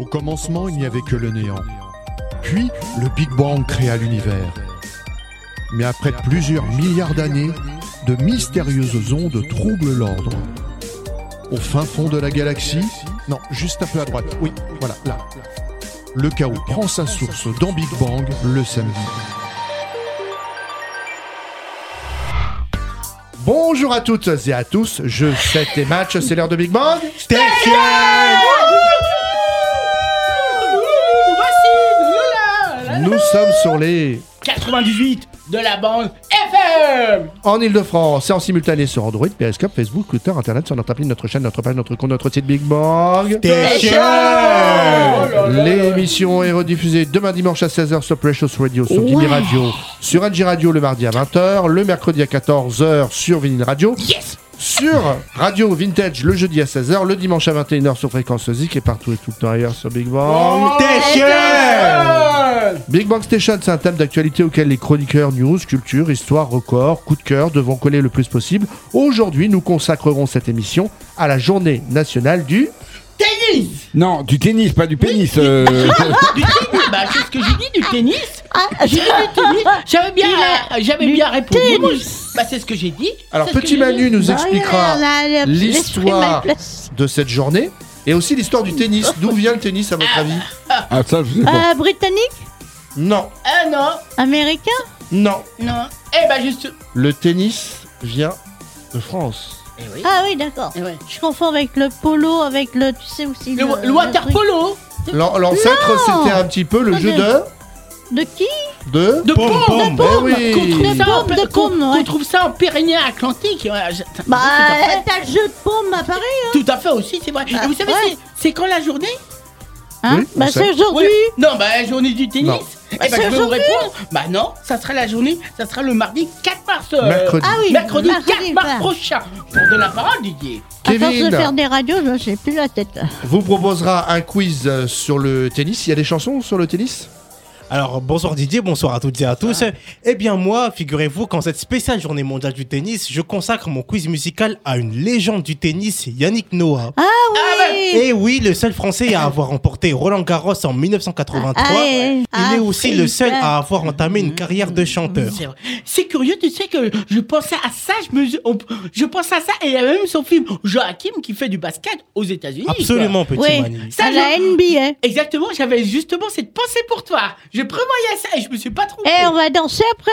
Au commencement, il n'y avait que le néant. Puis, le Big Bang créa l'univers. Mais après plusieurs milliards d'années, de mystérieuses ondes troublent l'ordre. Au fin fond de la galaxie, non, juste un peu à droite, oui, voilà, là. Le chaos prend sa source dans Big Bang le samedi. Bonjour à toutes et à tous, jeux 7 et match, c'est l'heure de Big Bang Station. Nous sommes sur les 98 de la bande FM en Ile-de-France et en simultané sur Android, Periscope, Facebook, Twitter, Internet, sur notre appli, notre chaîne, notre page, notre compte, notre site Big Bang Station. L'émission est rediffusée demain dimanche à 16h sur Precious Radio, sur Gimme Radio, sur NG Radio le mardi à 20h, le mercredi à 14h sur Vinyl Radio. Yes. Sur Radio Vintage le jeudi à 16h, le dimanche à 21h sur Fréquence Zik et partout et tout le temps ailleurs sur Big Bang Station. Big Bang Station, c'est un thème d'actualité auquel les chroniqueurs news, culture, histoire, record, coup de cœur devront coller le plus possible. Aujourd'hui, nous consacrerons cette émission à la journée nationale du tennis. Non, du tennis, pas du pénis. Du tennis, bah c'est ce que j'ai dit, du tennis. J'ai dit du tennis. J'avais bien répondu. Bah c'est ce que j'ai dit. Alors, C'est ce Petit que j'ai Manu dit. nous expliquera l'histoire de cette journée et aussi l'histoire du tennis. D'où vient le tennis, à votre avis? Ah, ça, je sais pas. Britannique? Non, Non, Américain? non. non. Eh bah juste. Le tennis vient de France. Eh oui. Ah oui, d'accord. Eh ouais. Je confonds avec le polo, avec le, tu sais aussi... Le water polo. L'ancêtre, c'était un petit peu le jeu De qui? de... De pommes. Eh oui. Qu'on trouve ça en Pyrénées Atlantiques. Bah, t'as le jeu de paume à Paris, hein? Tout à fait aussi, c'est vrai. Et vous savez, ouais. c'est quand la journée? Hein? Oui, on Bah, sait. c'est aujourd'hui. Ouais. Non, bah la journée du tennis. Non. Eh bah, c'est je vais vous aujourd'hui. répondre. Bah non, ça sera la journée, ça sera le mardi 4 mars. Mercredi. Ah oui, Mercredi 4 mars bah. prochain. Pour de la parole, Didier. À force de Kevin faire des radios, je sais plus la tête. vous proposera un quiz sur le tennis. Il y a des chansons sur le tennis? Alors, bonsoir Didier, bonsoir à toutes et à tous. Eh bien moi, figurez-vous qu'en cette spéciale journée mondiale du tennis, je consacre mon quiz musical à une légende du tennis, Yannick Noah. Ah oui! Et oui, le seul Français à avoir remporté Roland Garros en 1983. Il est aussi le seul à avoir entamé une carrière de chanteur. C'est vrai. C'est curieux, tu sais que je pensais à ça, je pensais à ça, et il y a même son film Joachim qui fait du basket aux États-Unis. Absolument, petit Oui, Manu. Ça, à la NBA. Exactement, j'avais justement cette pensée pour toi. Je prévoyais ça et je me suis pas trompé. Et on va danser après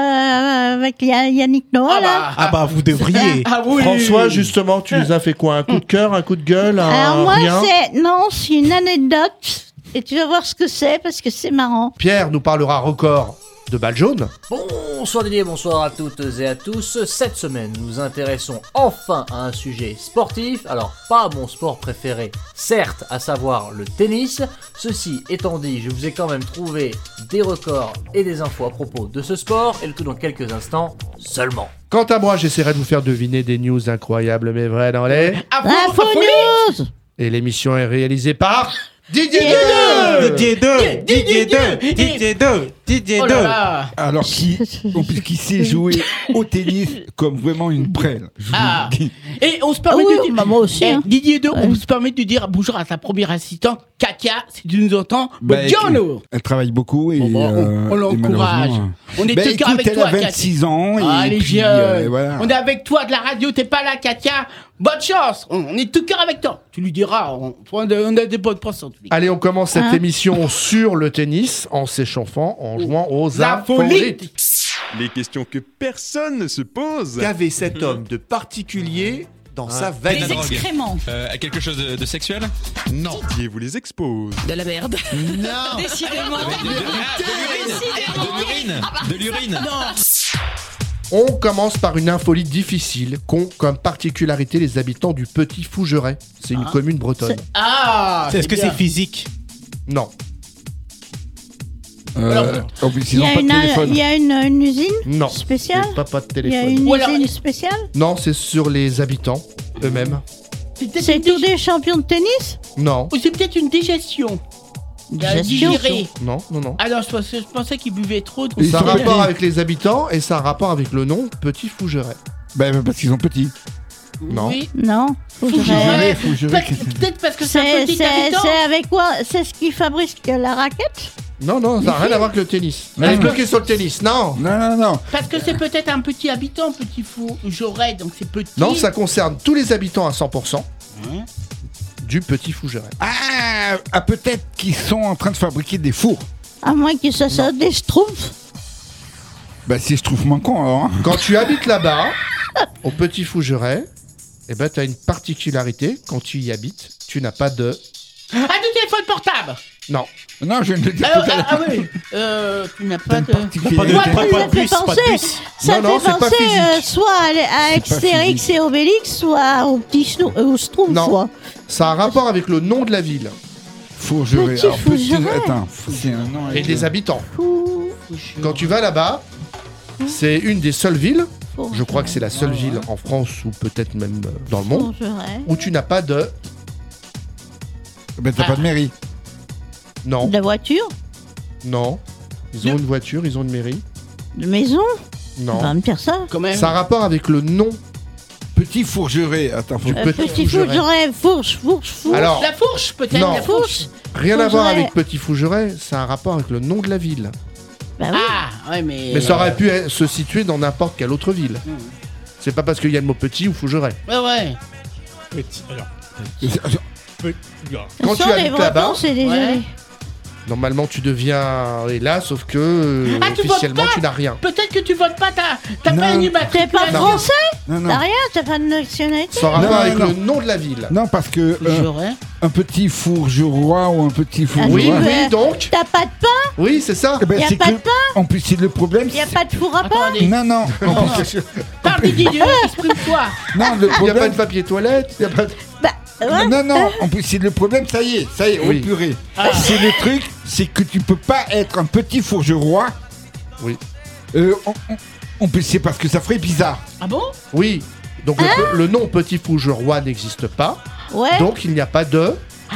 là, avec Yannick Noah là. Ah bah, vous devriez. Ah oui. François, justement, tu nous as fait quoi? Un coup de cœur, un coup de gueule, Alors un moi rien? c'est une anecdote et tu vas voir ce que c'est parce que c'est marrant. Pierre nous parlera record de balle jaune. Bonsoir Didier, bonsoir à toutes et à tous. Cette semaine, nous nous intéressons enfin à un sujet sportif. Alors, pas mon sport préféré, certes, à savoir le tennis. Ceci étant dit, je vous ai quand même trouvé des records et des infos à propos de ce sport, et le tout dans quelques instants seulement. Quant à moi, j'essaierai de vous faire deviner des news incroyables mais vraies dans les... Info News. Et l'émission est réalisée par... Didier Didier 2, Didier 2, Didier 2, Didier Oh 2. là là. Alors, qui sait jouer au tennis comme vraiment une prêle. Je vous Ah. le dis. Et on se permet Oui, de dire... bah, moi aussi, hein. Didier 2, on se permet de dire bonjour à ta première assistante, Katia, si tu nous entends. Bah, Buongiorno. Elle travaille beaucoup et, Bon, on et l'encourage. malheureusement, On est bah, tout cœur écoute, avec elle toi, a 26 ans et Ah, les puis, jeunes. voilà. On est avec toi de la radio, t'es pas là, Katia. Bonne chance. On est tout cœur avec toi. Tu lui diras, on a des bonnes pensées en tous les cas. Allez, on commence cette Hein émission sur le tennis en s'échauffant, en jouant aux infolites. Les questions que personne ne se pose. Qu'avait cet homme de particulier dans sa veine? Des excréments. Quelque chose de sexuel? Non. Didier vous les expose. De la merde. Non. Décidément. De l'urine. On commence par une infolie difficile qu'ont comme particularité les habitants du Petit Fougeray. C'est une commune bretonne. Ah, Est-ce que bien. c'est physique? Non. En plus, Il ils y n'ont a, pas de téléphone. il y a une usine Non. spéciale. C'est pas de Il y a téléphone. une Ou alors- usine spéciale. Non, c'est sur les habitants eux-mêmes. C'est tous des champions de tennis. Non. Ou c'est peut-être une digestion. Digestion. Digéré. Non, non, non. Alors, je pensais qu'il buvait trop. Ils Ça a sont rapport petits. avec les habitants et ça a rapport avec le nom Petit Fougeray. Bah, parce qu'ils sont petits. Non. Oui. Non. Fougeret. Fougeret. Peut-être parce que c'est un petit habitant. C'est avec quoi? C'est ce qui fabrique la raquette? Non, ça n'a rien à voir avec le tennis. Elle est bloquée sur le tennis, non. Non. Parce que c'est peut-être un petit habitant, petit Fougeret, donc c'est petit. Non, ça concerne tous les habitants à 100% du petit Fougeret. Ah, peut-être qu'ils sont en train de fabriquer des fours. À moins que ça soit des schtroumpfs. Bah, si je trouve moins con, alors. Hein. Quand tu habites là-bas, au petit Fougeret, eh ben, tu as une particularité. Quand tu y habites, tu n'as pas de... Ah, du téléphone portable. Non. Non, je viens de le dire Ah, tout à l'heure. ah oui. Tu n'as pas de... Pas de Moi, pas ça de fait puce, pas penser- de puce. Ça Non, fait c'est pas penser physique. soit à Astérix et Obélix, soit au petit Schtroumpf. Non. Soit. Ça a un rapport avec le nom de la ville Fougeret. Petit Alors, Fougeret. Attends, c'est un nom. et avec- des habitants. Fou- Quand tu vas là-bas, c'est une des seules villes, je crois que c'est la seule ville en France ou peut-être même dans le monde, Fougeret. où tu n'as pas de... Ben, t'as pas de mairie. Non, De la voiture, non. Ils ont une voiture, ils ont une mairie. de maison. On va Non. me dire ça. Quand même. Ça a un rapport avec le nom. Petit Fougeret. Attends, faut... Petit Petit Fougeret. Fougeret, fourche. Alors, La fourche, peut-être. Non. La fourche. rien à voir Fougeret. avec Petit Fougeret, ça a un rapport avec le nom de la ville. Bah oui. Ah, ouais, mais... Mais ça aurait pu se situer dans n'importe quelle autre ville. C'est pas parce qu'il y a le mot petit ou Fougeret. Ouais. Petit. Alors. Quand tu Sans les habites là-bas, Bretons, c'est désolé. Ouais. normalement tu deviens... Et là, sauf que Ah, tu votes officiellement pas tu n'as rien. Peut-être que tu votes pas, t'as Non. pas une T'es pas Non. français? Non, T'as rien? T'as pas de nationalité? Ça a rapport Non, avec non. le nom de la ville. Non, parce que J'aurais. un petit fourgeois ou un petit fourgeois. Oui, Ah, oui, donc. T'as pas de pain? Oui, c'est ça. Eh ben, Y a c'est pas que- de pain? En plus, c'est le problème. Y a pas de four à pain? Attendez. Non. Parle du Dieu, exprime-toi. Non, le Il n'y a pas problème. de papier toilette. Il y a pas de... Bah, ouais. Non. En plus, c'est le problème. Ça y est. Oui. Oh purée. Ah. C'est le truc, c'est que tu peux pas être un petit fourgeois. Oui. On peut, c'est parce que ça ferait bizarre. Ah bon? Oui. Donc le nom Petit Fougeret n'existe pas. Ouais. Donc il n'y a pas de...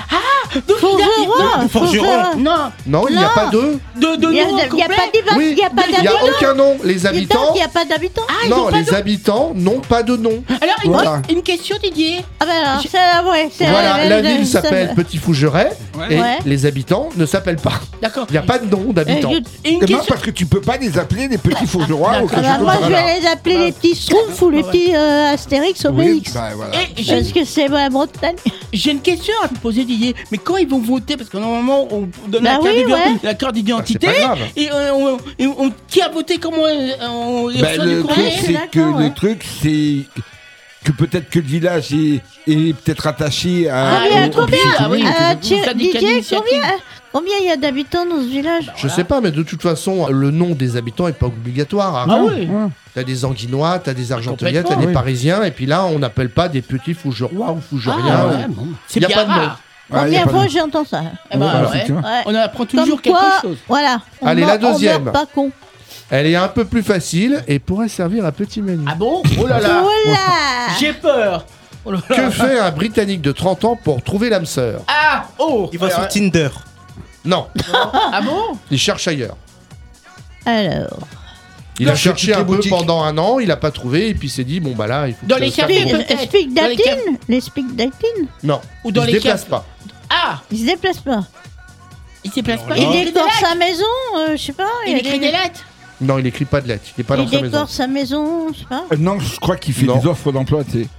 Fourgeois. Forgeron. Non, Non, il n'y a Non. pas de... de Y a, nom y a complet. pas d'habitants. Oui, Y a pas il n'y a d'habitants. aucun nom. Les habitants... Y a pas d'habitants. Ah, ils Non, ont pas les habitants n'ont pas de nom. Alors, Voilà. une question, Didier. Ah bah alors, c'est ouais, c'est Voilà, la ville c'est- s'appelle Petit Fougeret et Ouais. les habitants ne s'appellent pas. D'accord. Il n'y a pas de nom d'habitants. Et une Non, question. parce que tu peux pas les appeler des petits fourgeois ou d'accord. quelque Ah bah, chose comme moi, ça. je vais les appeler les petits Schtroumpfs ou les petits Astérix, Oui, Obélix. bah, voilà. Et j'ai Parce que c'est la Bretagne. j'ai une question à te poser, Didier. Mais quand ils vont voter, parce que normalement, on donne Bah oui, la carte d'identité. Ah, c'est pas grave. Et qui a voté comment on Bah, reçoit du le courrier. truc, c'est que d'accord, ouais. le truc, c'est que peut-être que le village est peut-être attaché à. Combien, au- au combien petit Ah oui. commune. syndicat Didier, d'initiative. combien il y a d'habitants dans ce village? Je sais pas, mais de toute façon, le nom des habitants est pas obligatoire. hein. Ah oui. Ouais. T'as des Anguinois, t'as des Argentiniens, t'as Complètement, des oui. Parisiens, et puis là, on n'appelle pas des petits Fougérois ou Fougériens. Ah, ouais, bon. C'est Y a bien pas de nom. rare. Ah, y a Combien de pas fois de- j'entends ça? Eh ben, Voilà, ouais. tu vois. Ouais. On apprend Comme toujours quoi, quelque chose. Voilà. Allez, la on meurt deuxième. pas con. Elle est un peu plus facile et pourrait servir à petit menu. Ah bon? Oh là là. Voilà. J'ai peur. Oh là là. Que fait un Britannique de 30 ans pour trouver l'âme sœur? Ah! Oh! Il va sur Tinder. Non, Ah bon? il cherche ailleurs. Alors. Il a Dans cherché toutes les un peu boutiques. pendant un an, il a pas trouvé, et puis il s'est dit, bon bah là, il faut Dans que les ça cafés, serve. peut-être. Speak Dans les dating. Les speak dating. Non, Ou dans il se les déplace caves. pas. Ah! Il se déplace pas. Il se déplace pas. Alors Il écrit des décore lettres. sa maison, je sais pas. Il écrit des lettres. Non, il écrit pas de lettres, il est pas dans Il sa maison. décore sa maison, je sais pas. Non, je crois qu'il fait Non. des offres d'emploi, tu sais.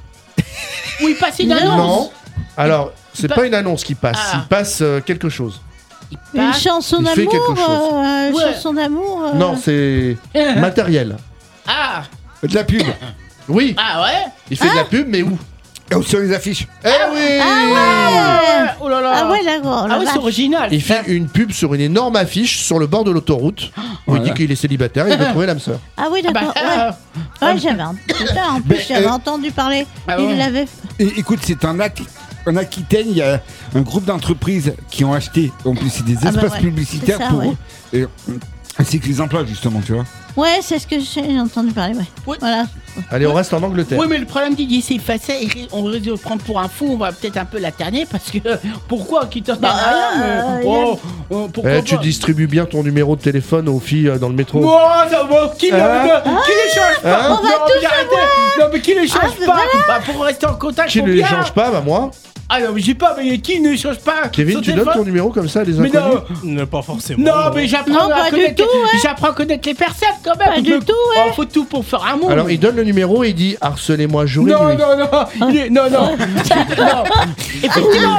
Ou il passe une Non. annonce. Non, alors, c'est pas- pas une annonce qui passe, Ah. il passe quelque chose. Une Bah, chanson il fait d'amour. quelque chose. Ouais. Chanson d'amour. Non, c'est matériel. Ah! De la pub. Oui, Ah ouais? il fait de la pub, mais où? Et sur les affiches. Eh oui Oh là là! Ah ouais, d'accord. Ah ouais, c'est original. Il fait une pub sur une énorme affiche sur le bord de l'autoroute où il dit Voilà. qu'il est célibataire et il veut trouver l'âme sœur. Ah oui, Ah bah, d'accord. Ouais. Ouais, j'avais putain, en plus, Mais, j'avais entendu parler. Ah ouais. Il l'avait. Et écoute, c'est en Aquitaine, il y a un groupe d'entreprises qui ont acheté, en plus c'est des Ah bah espaces ouais, publicitaires c'est ça, pour ouais. eux. Et c'est que les emplois justement, tu vois. Ouais, c'est ce que j'ai entendu parler, ouais. Oui. Voilà. Allez, on reste en Angleterre. Oui, mais le problème Didier, c'est facile. On risque de le prendre pour un fou. On va peut-être un peu la terner parce que pourquoi qui t'en Bah, rien mais... pourquoi Eh, tu pas. distribues bien ton numéro de téléphone aux filles dans le métro. Moi, ça va. Qui les change pas? Hein On va Non, tous mais arrêtez. Non, mais qui ne change pas Bah, pour rester en contact, Qui faut ne les bien. change pas, bah moi. Ah non, mais j'ai pas, mais qui ne change pas Kevin, son tu donnes téléphone ton numéro comme ça à des Mais inconnus? non, Pas forcément. non, mais j'apprends Non, à pas du connaître. tout, ouais. J'apprends à connaître les personnes quand même. Pas du tout, ouais. Oh, faut tout pour faire un monde. Alors il donne le numéro et il dit harcelez-moi jour et non, nuit. non, non, non. Effectivement.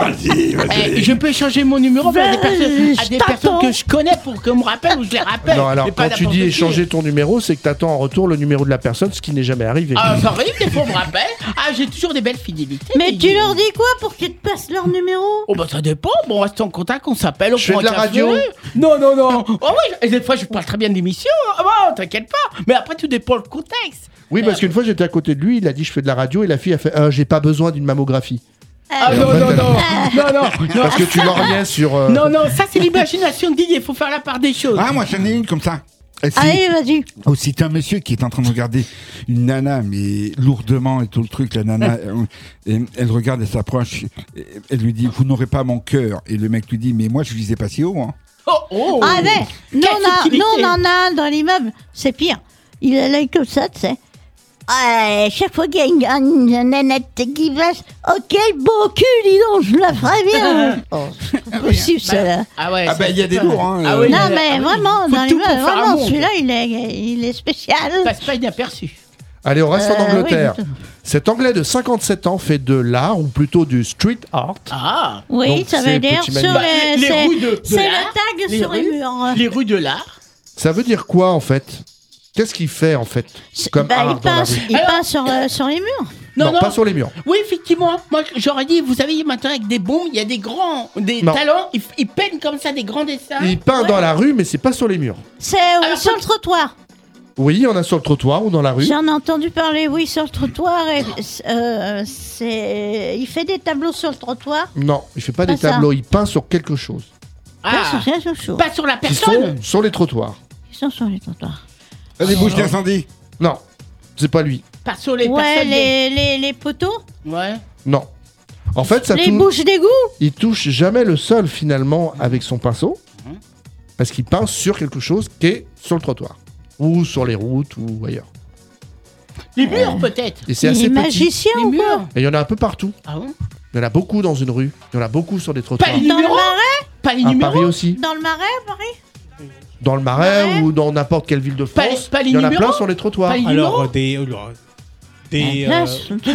Je peux changer mon numéro à des personnes que je connais pour qu'on me rappelle ou je les rappelle. Non, alors mais pas quand tu n'importe dis qui. échanger ton numéro, c'est que t'attends en retour le numéro de la personne, ce qui n'est jamais arrivé. Ah, ça arrive, des fois on me rappelle. Ah, j'ai toujours des belles fidélités. Mais tu leur dis quoi pour qu'ils te passent leur numéro? Oh bah ça dépend, bon on reste en contact, on s'appelle, on Je fais prend de la un café. radio. Non, non, non. Oh oui, et des fois je parle très bien de l'émission. Ah bon, t'inquiète pas. Mais après tout dépend le contexte. Oui, parce qu'une fois j'étais à côté de lui, il a dit je fais de la radio et la fille a fait j'ai pas besoin d'une mammographie. Ah Et non, en fait, non, elle- non, non, non, non. Parce que tu lorgnais sur. Non, non, ça c'est l'imagination de Didier, il faut faire la part des choses. Ah, moi j'en ai une comme ça. Et si- Allez, vas-y. Aussi, c'est un monsieur qui est en train de regarder une nana, mais lourdement et tout le truc. La nana, elle regarde, elle s'approche, elle lui dit, vous n'aurez pas mon cœur. Et le mec lui dit, mais moi je visais pas si haut. Hein. Oh, oh. Ah mais, nous subtilité. on en a un dans l'immeuble, c'est pire. Il a l'œil comme ça, tu sais. Ouais, chaque fois qu'il y a une nanette qui passe, ok, beau cul, dis donc, je la ferai bien. Oh, c'est pas possible, ça, là. Ah ouais. Ah ben il y a des lourds. Hein, Ah oui. Non, Ah mais oui. vraiment, Faut dans tout pour l'immeuble, faire un vraiment, monde. celui-là, il est spécial. Passe pas inaperçu. Allez, on reste en oui, Angleterre. plutôt. Cet Anglais de 57 ans fait de l'art, ou plutôt du street art. Ah. Oui, Donc, ça c'est veut dire petit sur manu. Bah, les... les c'est- rues de C'est l'art, le tag les sur les rues. murs. Les rues de l'art. Ça veut dire quoi en fait? Qu'est-ce qu'il fait en fait comme art Il dans la passe, rue? il Alors- passe sur les murs. Non, non. pas sur les murs. Oui, effectivement. Moi, j'aurais dit, vous savez, maintenant, avec des bombes, il y a des Non. talents, ils peignent comme ça des grands dessins. Il peint Ouais. dans la rue, mais c'est pas sur les murs. C'est Alors, sur le trottoir. Oui, il y en a sur le trottoir ou dans la rue. J'en ai entendu parler, oui, sur le trottoir. Et, il fait des tableaux sur le trottoir. Non, il fait pas des Pas ça. tableaux, il peint sur quelque chose. Ah, C'est quelque chose. pas sur la Qui personne. sont sur les trottoirs. Ils sont sur les trottoirs. Des bouches d'incendie. Non, c'est pas lui. Pas sur les Ouais, personnes. les poteaux. Ouais. Non. En fait, ça Les tou- bouches d'égout. il touche jamais le sol finalement avec son pinceau. Parce qu'il peint sur quelque chose qui est sur le trottoir. Ou sur les routes ou ailleurs. Les murs, peut-être. Et c'est Il assez est petit. magicien Les ou quoi? murs. Et il y en a un peu partout. Ah bon? Il y en a beaucoup dans une rue. Il y en a beaucoup sur des trottoirs. Pas les Dans le numéros. marais. Pas les À numéros. Paris aussi. Dans le marais, à Paris. Dans le Marais Ouais. ou dans n'importe quelle ville de Pas les- France. pas les il y en a numéros. plein sur les trottoirs. Pas les Alors, numéros. des Là,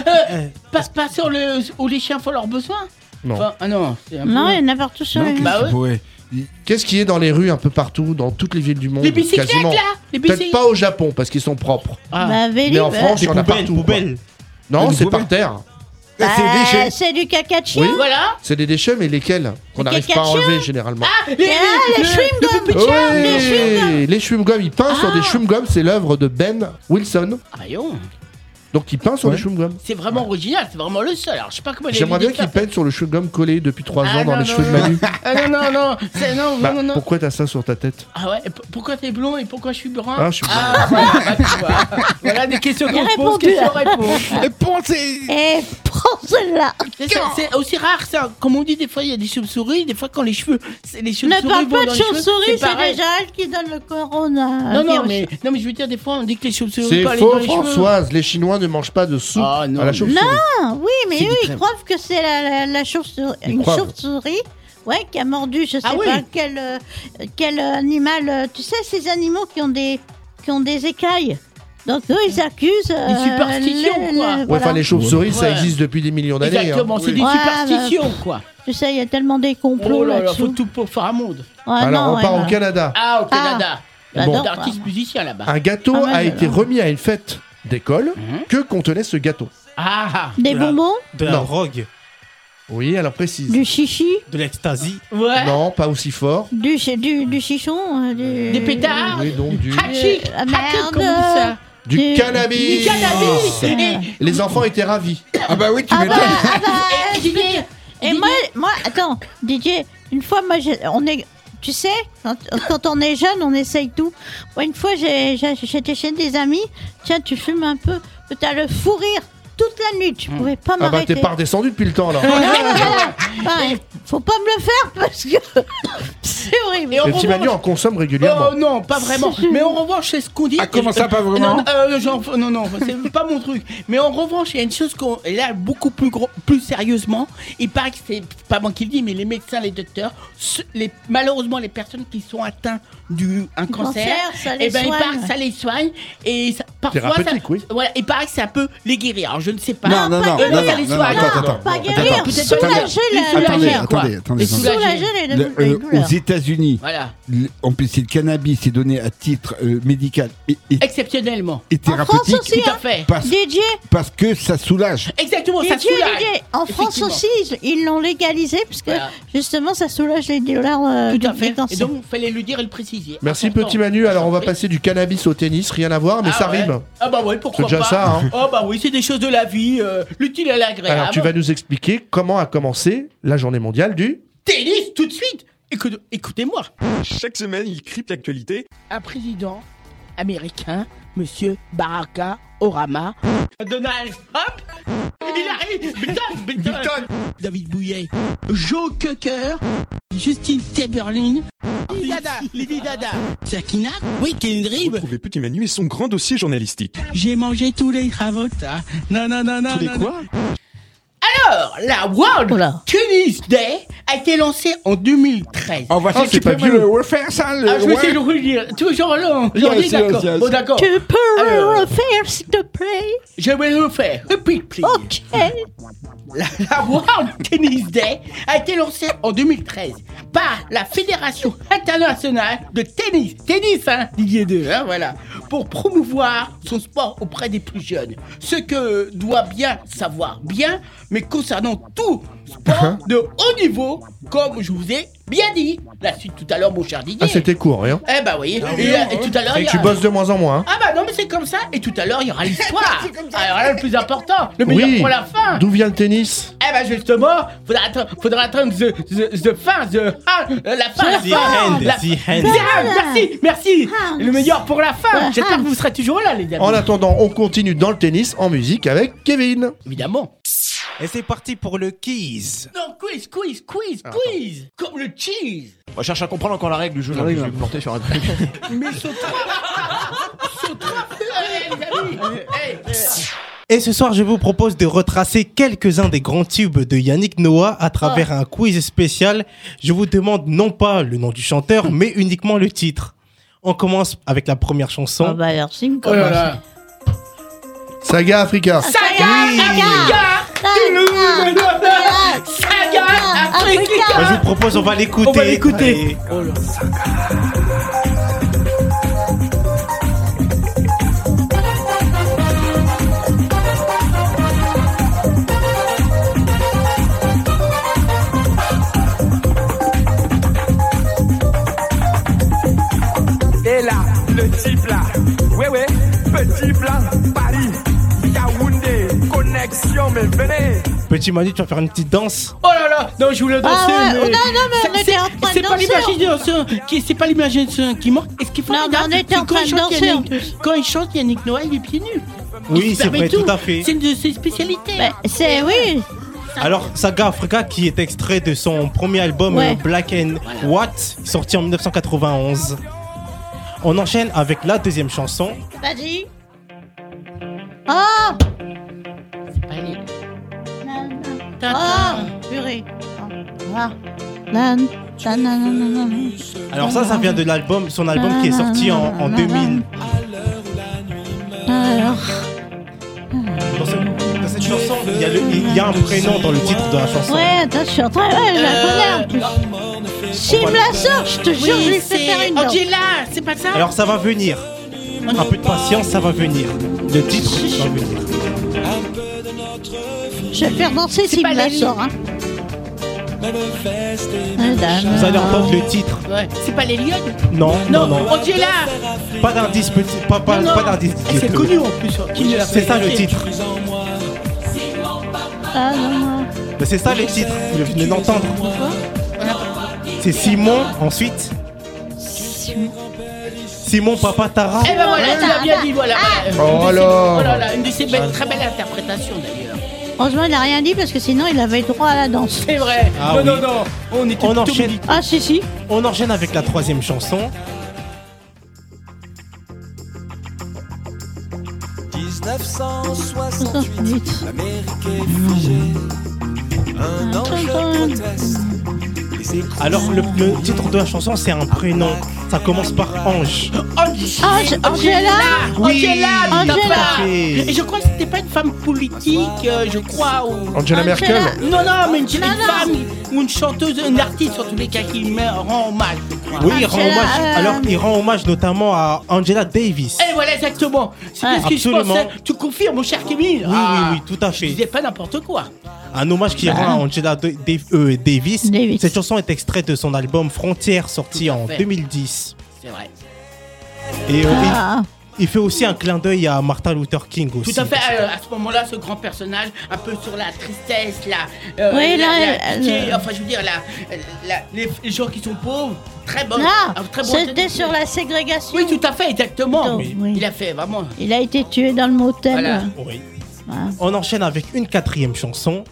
Pas sur le où les chiens font leurs besoins. Non. Enfin, ah non. c'est un peu- non, il y en a partout sur les murs. Bah ouais. Ouais. Qu'est-ce qui est dans les rues un peu partout, dans toutes les villes du monde? Les bicyclettes quasiment. là. Les Peut-être bicyclettes. pas au Japon parce qu'ils sont propres. Ah. Bah, Vélib, Mais en France, il y en a partout. quoi. poubelles. Non, Une c'est poubelle. par terre. C'est des déchets. c'est du caca de chien. Oui. Voilà. C'est des déchets, mais lesquels? Qu'on Les n'arrive pas à caca de enlever généralement. Les les chewing-gums. pupus de chien. les chewing-gums. Oui, les chewing-gums. Il peint sur des chewing-gums. C'est l'œuvre de Ben Wilson. Ah, voyons. Donc il peint sur Ouais. des chewing-gums. C'est vraiment original, c'est vraiment le seul. Alors je sais pas comment il a J'aimerais eu bien l'idée qu'il de faire peigne sur le chewing-gum collé depuis 3 Ah, ans dans non, les non, cheveux de non. Manu. Ah non, non, non, non, Bah, non, non. pourquoi t'as ça sur ta tête? Ah ouais, pourquoi t'es blond et pourquoi je suis brun? Ah, je suis Ah, voilà, bah, tu vois. Voilà des questions Il a qu'on se pose, répondu. questions-réponses. Et prends celle-là. C'est aussi rare ça. Comme on dit, des fois il y a des chauves-souris, des fois quand les cheveux. Les chauves-souris Ne parle vont pas de dans les cheveux, chauve-souris, c'est pareil. déjà elle qui donne le corona. Non, mais je veux dire, des fois on dit que les chauves-souris C'est vont aller faux, dans les cheveux. Françoise. Les Chinois ne mangent pas de soupe Ah, non, à la mais- chauve-souris. Ah, oui, mais C'est eux, du ils crème. croient que c'est la chauve-souris. Ils Une croient. chauve-souris, ouais, qui a mordu, je sais Ah oui. pas quel animal. Tu sais, ces animaux qui ont des écailles. Donc eux, ils accusent. Une superstition, quoi. Ouais, voilà. enfin, les chauves-souris, ça Ouais. existe depuis des millions d'années. Exactement, hein. c'est des Ouais, superstitions quoi. Tu sais, il y a tellement des complots Oh là là, là-dessous. faut tout pour faire un monde. Ouais, Alors, non, on ouais, part au voilà. Canada. Ah, au Canada. Bon. J'adore, D'artistes quoi. musiciens là-bas. Un gâteau Ah ouais, a été alors. remis à une fête d'école. Mhm. Que contenait ce gâteau? Ah, Des Voilà. bonbons, De la Non. drogue, Oui, alors précise. du chichi, de l'ecstasy. ouais. Non, pas aussi fort. du chichon, Des pétards. Oui, donc du Hachi. Ah, merde. Comment ça? Du Du- cannabis. Du cannabis. Les enfants étaient ravis. Ah bah oui, tu Ah m'étonnes. bah, Et Didier, Et moi, attends, Didier, une fois, moi, tu sais, quand on est jeune, on essaye tout. Moi, une fois, j'étais chez des amis, tiens, tu fumes un peu, t'as le fou rire toute la nuit, tu pouvais pas Ah bah m'arrêter. t'es pas redescendu depuis le temps là. Pareil, faut pas me le faire parce que C'est horrible. Et en Le petit revanche- Manu en consomme régulièrement. Oh non, pas vraiment. Mais en revanche, c'est ce qu'on dit. Ah, comment ça, pas vraiment Non, c'est pas mon truc. Mais en revanche, il y a une chose qu'on. Et là, beaucoup plus sérieusement, il paraît que c'est pas moi qui le dis, mais les médecins, les docteurs, malheureusement, les personnes qui sont atteintes d'un cancer, ça les il paraît soigne. que ça les soigne. Et parfois, Thérapeutique, oui. Voilà, il paraît que ça peut les guérir. Alors, je ne sais pas. Non, non, non, ça non, les non, soigne. attends. Pas guérir, Peut-être soulager Attendez, la quoi. attendez. Et soulager les Aux douleurs. États-Unis, Voilà. en plus, le cannabis est donné à titre médical et Exceptionnellement. et En France thérapeutique aussi, Tout à hein. fait. DJ, parce que ça soulage. Exactement, ça DJ, soulage. en France Effectivement. aussi, ils l'ont légalisé parce que Voilà. justement ça soulage les douleurs Tout à des fait. Et cancers. donc, il fallait le dire et le préciser. Merci Important. petit Manu. Alors on va Oui. passer du cannabis au tennis, rien à voir, mais Ah ça ouais. rime. Ah bah oui, pourquoi C'est déjà pas. ça, hein. Oh bah oui, c'est des choses de la vie, l'utile et l'agréable. Alors tu vas nous expliquer comment a commencé la journée mondiale du... Tennis tout de suite. Écoutez-moi. Chaque semaine, il crypte l'actualité. Un président américain, Monsieur Barack Obama, Donald Trump, il arrive, Bilton, David Bouillet, Joe Cocker, Justine Timberlake, Lady Dada, Sakina, oui, Kendrick. Retrouvez Petit Manu et son grand dossier journalistique. J'ai mangé tous les cravottes. Non. Tous les quoi? Alors, la World Oula. Tennis Day a été lancée en 2013. On va Oh, c'est tu peux pas vieux. me le refaire ça Ah, je vais essayer de le redire. Toujours long. Aujourd'hui, Yes, d'accord. yes. Bon, d'accord. Tu peux Alors. le refaire s'il te plaît. Je vais le faire. Repeat, please. Ok. La World Tennis Day a été lancée en 2013 par la Fédération internationale de tennis. Tennis, hein, Didier 2, hein, voilà. Pour promouvoir son sport auprès des plus jeunes. Ce que doit bien savoir bien, mais concernant tout sport de haut niveau, comme je vous ai bien dit. La suite tout à l'heure, mon cher Didier. Ah c'était court, hein. Eh bah oui. Et tout à l'heure, il y a... Tu bosses de moins en moins. Hein. Ah bah non, mais c'est comme ça. Et tout à l'heure, il y aura l'histoire. Alors là, le plus important, le meilleur Oui. pour la fin. D'où vient le tennis? Eh ben justement, faudra attendre la fin. The end, the end. Merci. Hand. Le meilleur pour la fin. The J'espère hand. que vous serez toujours là, les amis. En attendant, on continue dans le tennis en musique avec Kevin. Évidemment. Et c'est parti pour le quiz. Non, quiz. Comme le cheese. On cherche à comprendre encore la règle du jeu. Je vais me planter sur un truc. Mais les amis. Et ce soir, je vous propose de retracer quelques-uns des grands tubes de Yannick Noah à travers un quiz spécial. Je vous demande non pas le nom du chanteur, mais uniquement le titre. On commence avec la première chanson. Ah bah alors si me Oh là là. Saga Africa. Saga Africa. Moi, je vous propose, on va l'écouter. On va l'écouter. Allez. Et là, le type là, ouais, petit blanc, Paris, Yaoundé, connexion, mais venez. Petit Manu, tu vas faire une petite danse. Oh là là, non, je voulais danser, Ah ouais, mais... non, mais on était en train de C'est pas danser. l'imagination c'est pas l'imagination qui manque. Et ce qu'il faut Non, mais regarder, on était c'est en quand train il de chante danser, en Yannick- plus. Quand il chante Yannick Noah, il est pieds nus. Oui, Il c'est permet vrai, tout à fait. C'est une de ses spécialités. Bah, c'est oui. Alors, Saga Africa, qui est extrait de son premier album Ouais. Black and White, sorti en 1991. On enchaîne avec la deuxième chanson. Vas-y. Ah. Ah. Purée. Ah. Nan. Alors ça vient de l'album, son album qui est sorti en 2000. Alors. Dans cette chanson, il y a un prénom dans le titre de la chanson. Ouais, attends, je suis en train. Ouais, je la connais en plus. S'il me la sort, je te jure, je lui fais faire une danse. Angela, c'est pas ça? Alors ça va venir. Un peu de patience, ça va venir. Le titre va venir. Je vais faire danser s'il pas me la les sort. Hein. Vous allez entendre le titre. Ouais. C'est pas les lions? Non. Angela. Pas d'indice, petit. Pas d'indice. C'est connu en plus. Qui l'a fait C'est ça le chanter. titre. Ah non. Mais c'est ça le titre. Vous venez d'entendre. C'est Simon, ensuite. Simon Papa Tara. Eh ben voilà, tu l'as bien dit, voilà. Oh là. Oh là là, une de ses très belles interprétations d'ailleurs. Heureusement, il a rien dit parce que sinon, il avait droit à la danse. C'est vrai. Ah non, oui. non, non. On était On plutôt enchaîne. militants. Ah, si. On enchaîne avec la troisième chanson. 68. l'Amérique est figée. Un ange proteste. Alors, le titre de la chanson, c'est un prénom. Ça commence par Ange. Angela. Oui, Angela, tout papa. à fait. Et je crois que c'était pas une femme politique, je crois. Ou... Angela Merkel. Non, mais une femme ou une chanteuse, une artiste en tous les cas qui me rend hommage, je crois. Oui, il rend hommage. Alors, il rend hommage notamment à Angela Davis. Et voilà, exactement. C'est ce que je Absolument. pensais. Tu confirmes, mon cher Kevin. Oui, tout à Je fait. disais pas n'importe quoi. Un hommage qui rend à Angela Davis. Cette chanson est extraite de son album Frontières, sorti en fait. 2010. C'est vrai. Et il fait aussi un clin d'œil à Martin Luther King aussi. Tout à fait. À ce moment-là, ce grand personnage, un peu sur la tristesse, Oui, enfin, je veux dire, les gens qui sont pauvres, très bon. C'était sur la ségrégation. Oui, tout à fait, exactement. Donc, oui. Il a fait vraiment. Il a été tué dans le motel. Voilà. Oui. Voilà. On enchaîne avec une quatrième chanson.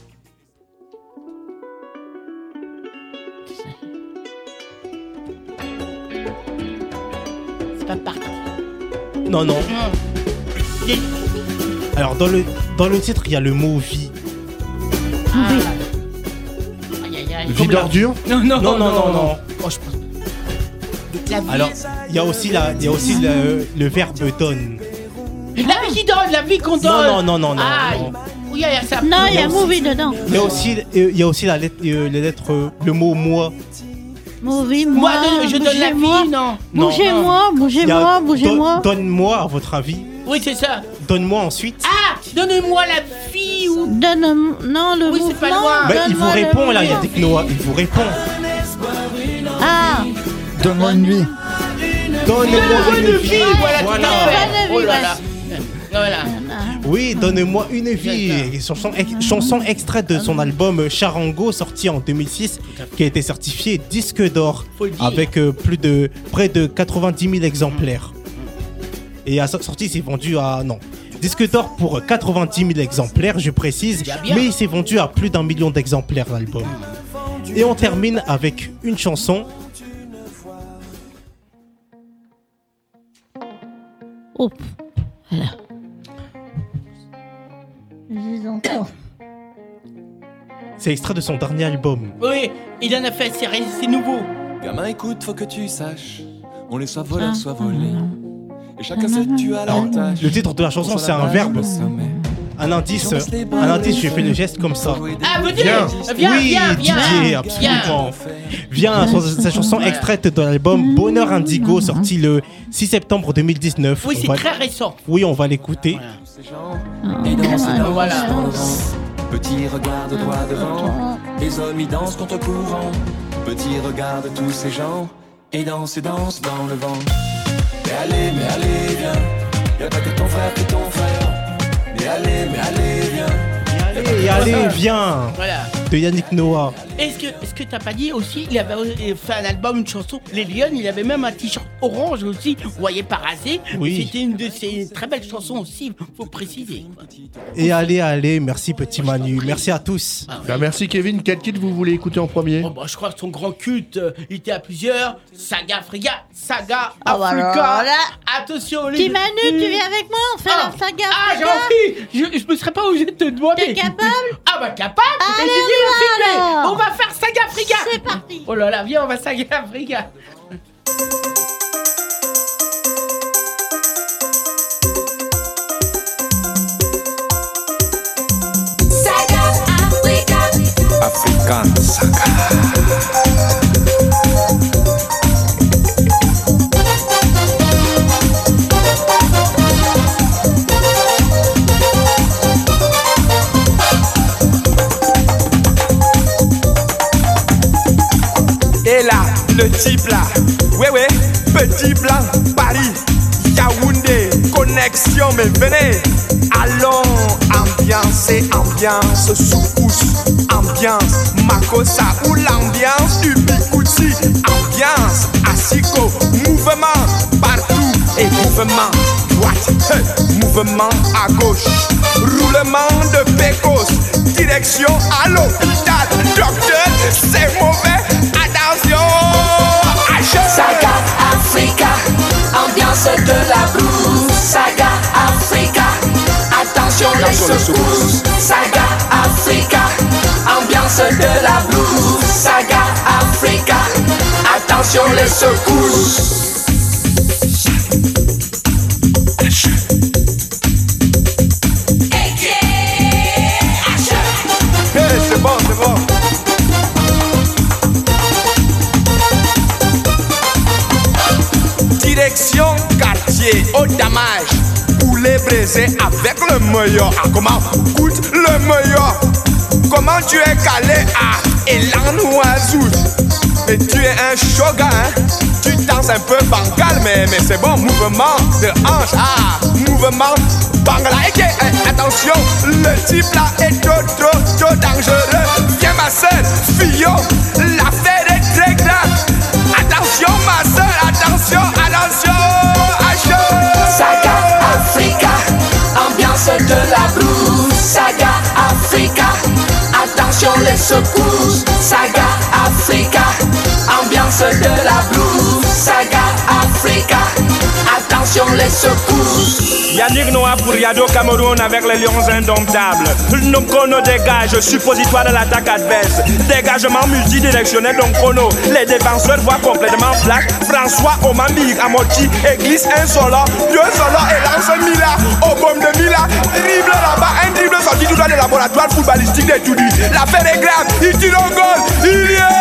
C'est pas parti. Non. Alors, dans le titre, il y a le mot vie. Aïe, aïe, aïe. Vie d'ordure. Non. Non. Oh, je pense. La vie. Alors, il y a aussi le verbe donne. La vie qui donne, la vie qu'on donne. Non. Aïe. Oui, il y a ça. Non, il y a movie dedans. Il y a aussi les lettres, le mot moi. Movie, Moi, moi. je donne la vie, non. Bougez-moi. Il y a Donne-moi, à votre avis. Oui, c'est ça. Donne-moi ensuite. Ah, donnez-moi la vie ou. Non, le Oui, c'est pas loin. Ben, il vous répond là, Yannick Noah, il vous répond. Ah. Donne-moi une vie. Donne-moi une vie. Voilà, tout à fait. Oh là là. Voilà. Oui, donne-moi une vie. Chanson extraite de son album Charango, sorti en 2006, qui a été certifié disque d'or avec près de 90 000 exemplaires. Et à sa sortie, il s'est vendu à... Non. Disque d'or pour 90 000 exemplaires, je précise. Mais il s'est vendu à plus d'1 million d'exemplaires, l'album. Et on termine avec une chanson. Oh, voilà. Je les entends. C'est extrait de son dernier album. Oui, il en a fait, c'est nouveau. Gamin, écoute, faut que tu saches. On les soit voleurs, soit volés. Et chacun sait que tu as la tâche. Le titre de la chanson, c'est un verbe. Un indice, je fais le geste comme ça. Ah, viens, oui, viens, Didier, absolument. Viens, sa chanson extraite de l'album Bonheur Indigo, sorti le 6 septembre 2019. Oui, c'est très récent. Oui, on va l'écouter. Et danse, voilà. Petit regarde droit devant. Les hommes y dansent contre courant. Petit regarde tous ces gens. Et danse dans le vent. Mais allez, viens. Y'a pas que ton frère, Mais allez, viens. Et allez, viens. Voilà. De Yannick Noah. Est-ce que t'as pas dit aussi, il avait fait un album, une chanson, Les Lions, il avait même un t-shirt orange aussi, vous voyez, parasé. Oui. C'était une de ses très belles chansons aussi, faut préciser. Et allez, merci petit Manu, merci à tous. Merci Kevin, quel titre vous voulez écouter en premier? Je crois que son grand culte, il était à plusieurs. Saga Africa. Voilà. Attention, Petit Manu, tu viens avec moi, on fait la Saga Ah, Africa. j'ai envie. Je me serais pas osé de te demander. T'es capable? Ah bah capable. Allez, Et Didier on va va filmer. alors. On va faire Saga Africa. C'est parti. Oh là là, viens, on va Saga Africa. African Saga. Et là, le type là, ouais, petit blanc, Paris, Yaoundé, connexion, mais venez, allons, ambiance, soukous, ambiance, Makossa ou l'ambiance du Bikouti, ambiance, Asiko, mouvement, partout, et mouvement, droite, mouvement à gauche, roulement de pécos, direction à l'hôpital. Docteur, c'est mauvais, attention. Saga Africa, ambiance de la blues. Saga Africa, attention les secousses. Saga Africa, ambiance de la blues. Saga Africa, attention les secousses. C'est bon, c'est bon. Direction quartier au damage. Poulet braisé avec le meilleur. Ah, comment goûte le meilleur. Comment tu es calé à Elan Oiseau. Mais tu es un shogun, hein? Tu danses un peu bancal, mais c'est bon. Mouvement de hanche, ah, mouvement bangala. Attention, le type là est trop dangereux. Viens ma soeur, Fillon, l'affaire est très grave. Attention ma soeur, attention, Saga Africa, ambiance de la blues. Saga Africa, attention les secousses. Saga Africa, ambiance de la blues. Saga Africa, attention les secousses. Yannick Noah pour Yado Cameroun avec les lions indomptables. Nonkono dégage, suppositoire de l'attaque adverse. Dégagement multidirectionnel d'Onkono. Les défenseurs voient complètement flash. François Omambi Amoti glisse un solo, deux solos et lance Mila. Au bombe de Mila, dribble là-bas, un dribble sorti tout dans le laboratoire footballistique des Toudis. L'affaire est grave, il tire au goal, il y est.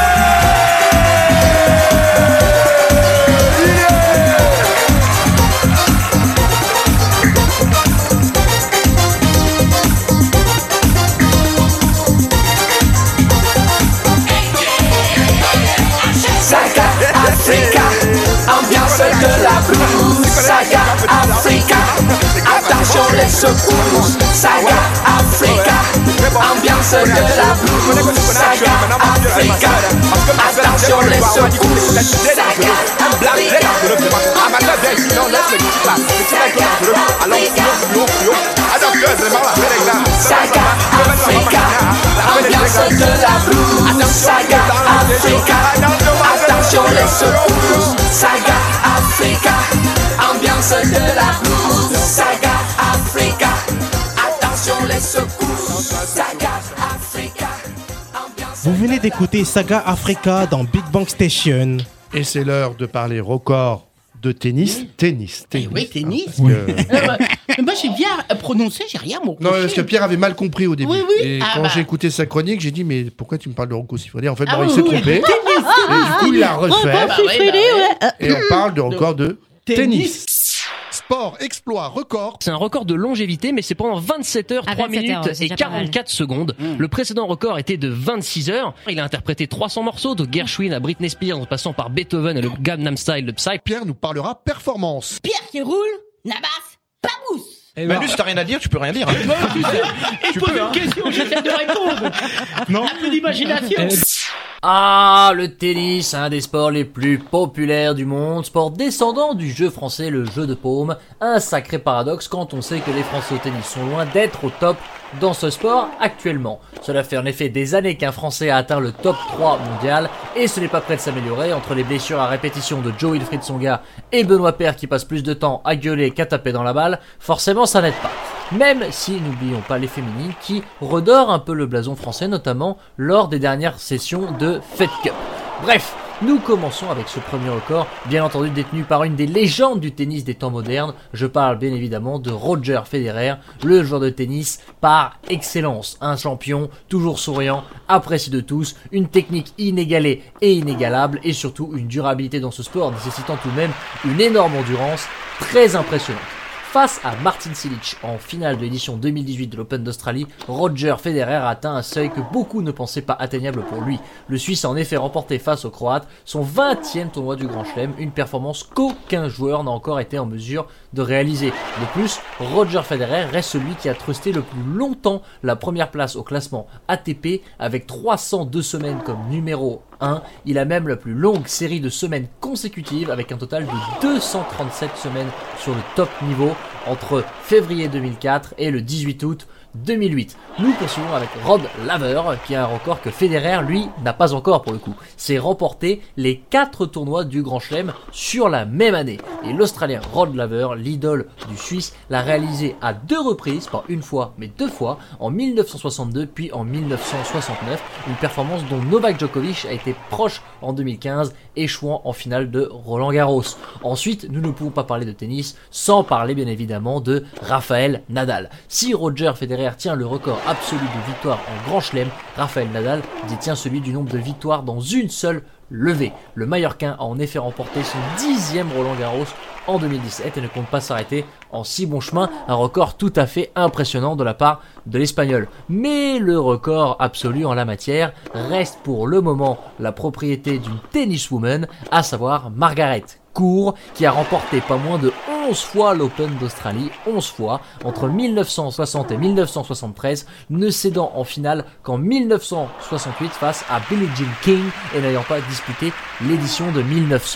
Saga Africa, ambiance de la blues. Saga Africa, attention les secousses. Saga Africa, ambiance de la blues. Saga Africa, attention les secousses. Saga Africa, Saga Africa, ambiance de la blues. Saga Africa, attention les secousses. Saga Africa, ambiance de la blues. Saga Africa, attention les secousses. Saga Africa, ambiance. Vous venez d'écouter Saga Africa dans Big Bang Station. Et c'est l'heure de parler record de tennis. Tennis. Oui, tennis. Parce que- Moi, j'ai bien prononcé, j'ai rien mon Non, parce que Pierre avait mal compris au début. Oui, oui. Et Ah, quand bah. j'ai écouté sa chronique, j'ai dit, mais pourquoi tu me parles de Rocco Siffredi? En fait, Ah bon, il oui, s'est oui. trompé. Tennis. Et du coup, il l'a refait. Bah ouais. Et on parle de record de tennis. Sport, exploit, record. C'est un record de longévité, mais c'est pendant 27 heures, 3 minutes c'est et déjà pas mal. 44 secondes. Le précédent record était de 26 heures. Il a interprété 300 morceaux, de Gershwin à Britney Spears, en passant par Beethoven et le Gangnam Style de Psy. Pierre nous parlera performance. Pierre qui roule, Nabas, pas mousse. Manu, si t'as rien à dire, tu peux rien dire. Il pose une question, j'essaie de répondre. Non. Un peu d'imagination. Ah, le tennis, un des sports les plus populaires du monde, sport descendant du jeu français, le jeu de paume. Un sacré paradoxe quand on sait que les Français au tennis sont loin d'être au top dans ce sport actuellement. Cela fait en effet des années qu'un Français a atteint le top 3 mondial et ce n'est pas prêt de s'améliorer entre les blessures à répétition de Joe Wilfried Tsonga et Benoît Paire qui passe plus de temps à gueuler qu'à taper dans la balle. Forcément, ça n'aide pas. Même si n'oublions pas les féminines qui redorent un peu le blason français, notamment lors des dernières sessions de Fed Cup. Bref, nous commençons avec ce premier record, bien entendu détenu par une des légendes du tennis des temps modernes. Je parle bien évidemment de Roger Federer, le joueur de tennis par excellence. Un champion, toujours souriant, apprécié de tous, une technique inégalée et inégalable, et surtout une durabilité dans ce sport nécessitant tout de même une énorme endurance très impressionnante. Face à Martin Cilic en finale de l'édition 2018 de l'Open d'Australie, Roger Federer a atteint un seuil que beaucoup ne pensaient pas atteignable pour lui. Le Suisse a en effet remporté face au Croate son 20e tournoi du Grand Chelem, une performance qu'aucun joueur n'a encore été en mesure de réaliser. De plus, Roger Federer reste celui qui a trusté le plus longtemps la première place au classement ATP avec 302 semaines comme numéro 1. Il a même la plus longue série de semaines consécutives avec un total de 237 semaines sur le top niveau entre février 2004 et le 18 août 2008. Nous poursuivons avec Rod Laver, qui a un record que Federer, lui, n'a pas encore pour le coup. C'est remporter les 4 tournois du Grand Chelem sur la même année. Et l'Australien Rod Laver, l'idole du Suisse, l'a réalisé à 2 reprises, pas une fois, mais 2 fois, en 1962 puis en 1969. Une performance dont Novak Djokovic a été proche en 2015, échouant en finale de Roland-Garros. Ensuite, nous ne pouvons pas parler de tennis sans parler bien évidemment de Rafael Nadal. Si Roger Federer tient le record absolu de victoires en Grand Chelem, Rafael Nadal détient celui du nombre de victoires dans une seule levée. Le Mallorquin a en effet remporté son 10e Roland-Garros en 2017 et ne compte pas s'arrêter en si bon chemin, un record tout à fait impressionnant de la part de l'Espagnol. Mais le record absolu en la matière reste pour le moment la propriété d'une tenniswoman, à savoir Margaret Court, qui a remporté pas moins de 11 fois l'Open d'Australie, 11 fois, entre 1960 et 1973, ne cédant en finale qu'en 1968 face à Billie Jean King et n'ayant pas disputé l'édition de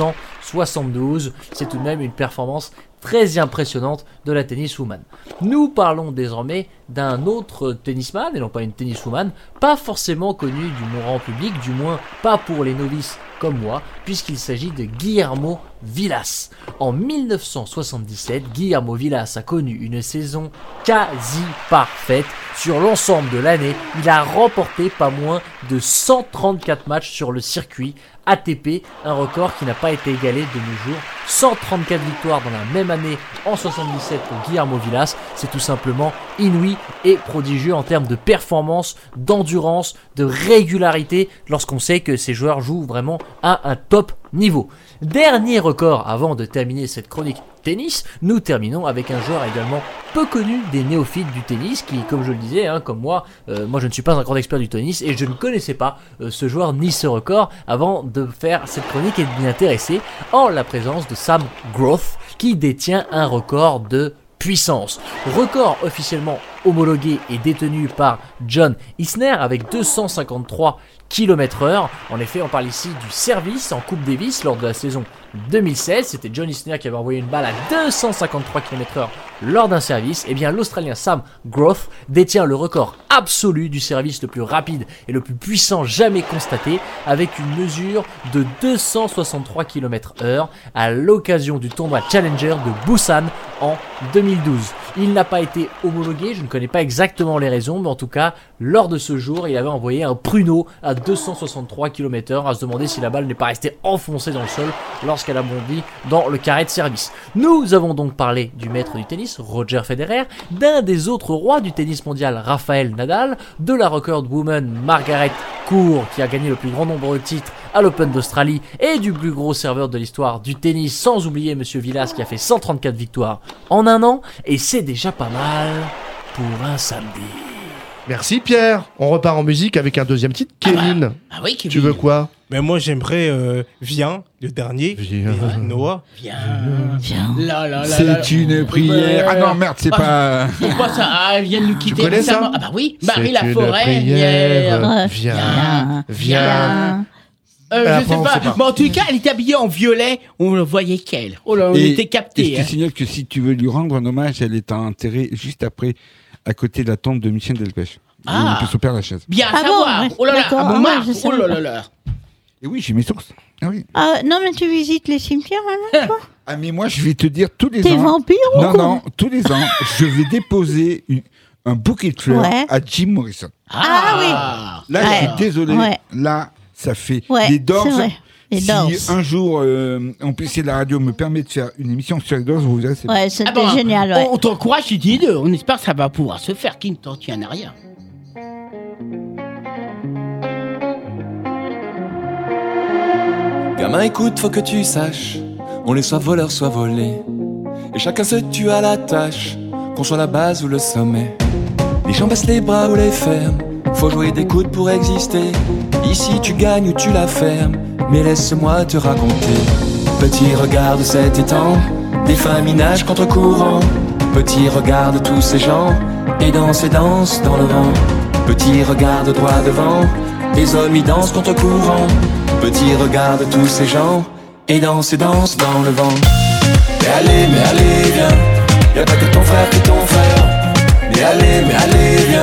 1972. C'est tout de même une performance très impressionnante de la tenniswoman. Nous parlons désormais d'un autre tennisman, et non pas une tenniswoman, pas forcément connu du grand public, du moins pas pour les novices comme moi, puisqu'il s'agit de Guillermo Vilas. En 1977, Guillermo Vilas a connu une saison quasi parfaite. Sur l'ensemble de l'année, il a remporté pas moins de 134 matchs sur le circuit ATP, un record qui n'a pas été égalé de nos jours. 134 victoires dans la même année en 77 pour Guillermo Vilas, c'est tout simplement inouï et prodigieux en termes de performance, d'endurance, de régularité, lorsqu'on sait que ces joueurs jouent vraiment à un top niveau. Dernier record avant de terminer cette chronique tennis, nous terminons avec un joueur également peu connu des néophytes du tennis qui, comme je le disais, comme moi je ne suis pas un grand expert du tennis et je ne connaissais pas ce joueur ni ce record avant de faire cette chronique et de m'y intéresser en la présence de Sam Groth qui détient un record de puissance. Record officiellement homologué et détenu par John Isner avec 253 km/h. En effet, on parle ici du service en Coupe Davis lors de la saison 2016. C'était John Isner qui avait envoyé une balle à 253 km/h lors d'un service. Et bien, l'Australien Sam Groth détient le record absolu du service le plus rapide et le plus puissant jamais constaté, avec une mesure de 263 km/h à l'occasion du tournoi Challenger de Busan en 2012. Il n'a pas été homologué, je ne connais pas exactement les raisons, mais en tout cas, lors de ce jour, il avait envoyé un pruneau à 263 km/h, à se demander si la balle n'est pas restée enfoncée dans le sol lorsqu'elle a bondi dans le carré de service. Nous avons donc parlé du maître du tennis, Roger Federer, d'un des autres rois du tennis mondial, Rafael Nadal, de la record woman Margaret Court, qui a gagné le plus grand nombre de titres à l'Open d'Australie, et du plus gros serveur de l'histoire du tennis, sans oublier Monsieur Vilas qui a fait 134 victoires en un an, et c'est déjà pas mal pour un samedi. Merci Pierre. On repart en musique avec un deuxième titre. Kevin. Ah oui, Kevin. Tu veux quoi? Mais moi j'aimerais Viens, le dernier, Noah. Viens. C'est une prière. Ah non, merde, c'est pas. C'est quoi ça? Ah, elle vient de nous quitter. Tu connais récemment. ça? Ah bah oui, C'est Marie une Laforêt. prière. Viens. Viens. Je Après, sais on pas. sait pas. Mais en tout cas, elle était habillée en violet. On ne voyait qu'elle. Oh là, on Et était je captés. te signale que si tu veux lui rendre un hommage, elle est enterrée juste après, à côté de la tombe de Michel Delpech. Ah. Il peut se perdre la chaise. Bien Ah savoir. bon, ouais. Oh là là. D'accord. Ah bon, Ah, Marc. je sais Oh là pas. là là. Et oui, j'ai mes sources. Ah oui. Ah, non, mais tu visites les cimetières, hein, toi? Ah mais moi, je vais te dire tous les T'es ans. vampire ou Non, quoi? non, tous les ans, je vais déposer un bouquet de fleurs Ouais. à Jim Morrison. Ah Là, je Ouais. suis désolé. Ouais. Là, ça fait Ouais, les Doors. c'est vrai. Les Si Doors. un jour, on peut essayer de la radio me permet de faire une émission sur les Doors, vous verrez, c'est Ouais, c'était Ah bon, génial, ouais. On t'encourage, tu dis deux. On espère que ça va pouvoir se faire. Qui ne t'en tient à rien. Gamin, écoute, faut que tu saches, on est soit voleur, soit volé. Et chacun se tue à la tâche, qu'on soit la base ou le sommet. Les gens baissent les bras ou les ferment, faut jouer des coudes pour exister. Ici tu gagnes ou tu la fermes, mais laisse-moi te raconter. Petit, regarde cet étang, des femmes nagent contre courant. Petit, regarde tous ces gens, et dansent dans le vent. Petit, regarde droit devant, les hommes y dansent contre courant. Petit, regarde tous ces gens, et dansent dans le vent. Mais allez, viens, y'a pas que ton frère qui est ton frère. Mais allez,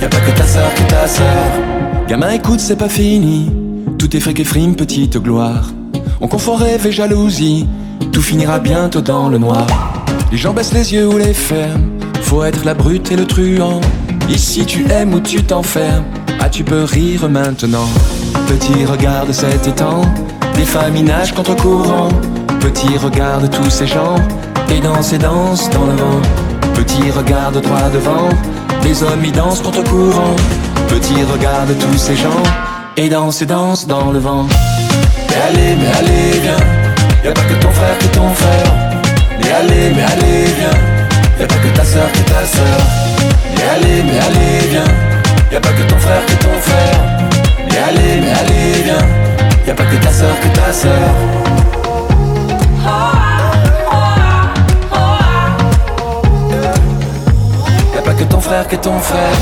Y'a pas que ta sœur qui est ta sœur. Gamin écoute c'est pas fini. Tout est fric et frime, petite gloire. On confond rêve et jalousie. Tout finira bientôt dans le noir. Les gens baissent les yeux ou les ferment. Faut être la brute et le truand. Ici tu aimes ou tu t'enfermes. Ah tu peux rire maintenant. Petit regarde cet étang. Des familles nagent contre courant. Petit regarde tous ces gens. Et dansent dans le vent. Petit regarde droit devant. Les hommes y dansent contre courant. Petit regarde tous ces gens. Et dansent dans le vent. Mais allez, viens. Y'a pas que ton frère qui est ton frère. Mais allez, viens. Y'a pas que ta sœur qui est ta sœur. Mais allez, viens. Y'a pas que ton frère qui est ton frère. Mais allez, viens. Y'a pas que ta sœur qui est ta sœur. Y'a pas que ton frère qui est ton frère.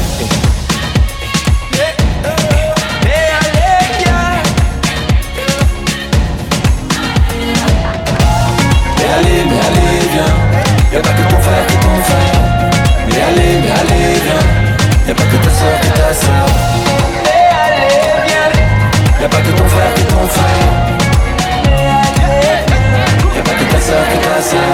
Mais allez, viens. Y'a pas que ton frère qui est ton frère. Mais allez, viens. Y'a pas que ta sœur qui est ta sœur. Mais allez, viens. Y'a pas que ton frère qui est ton frère. Y'a pas que ta sœur qui est ta sœur.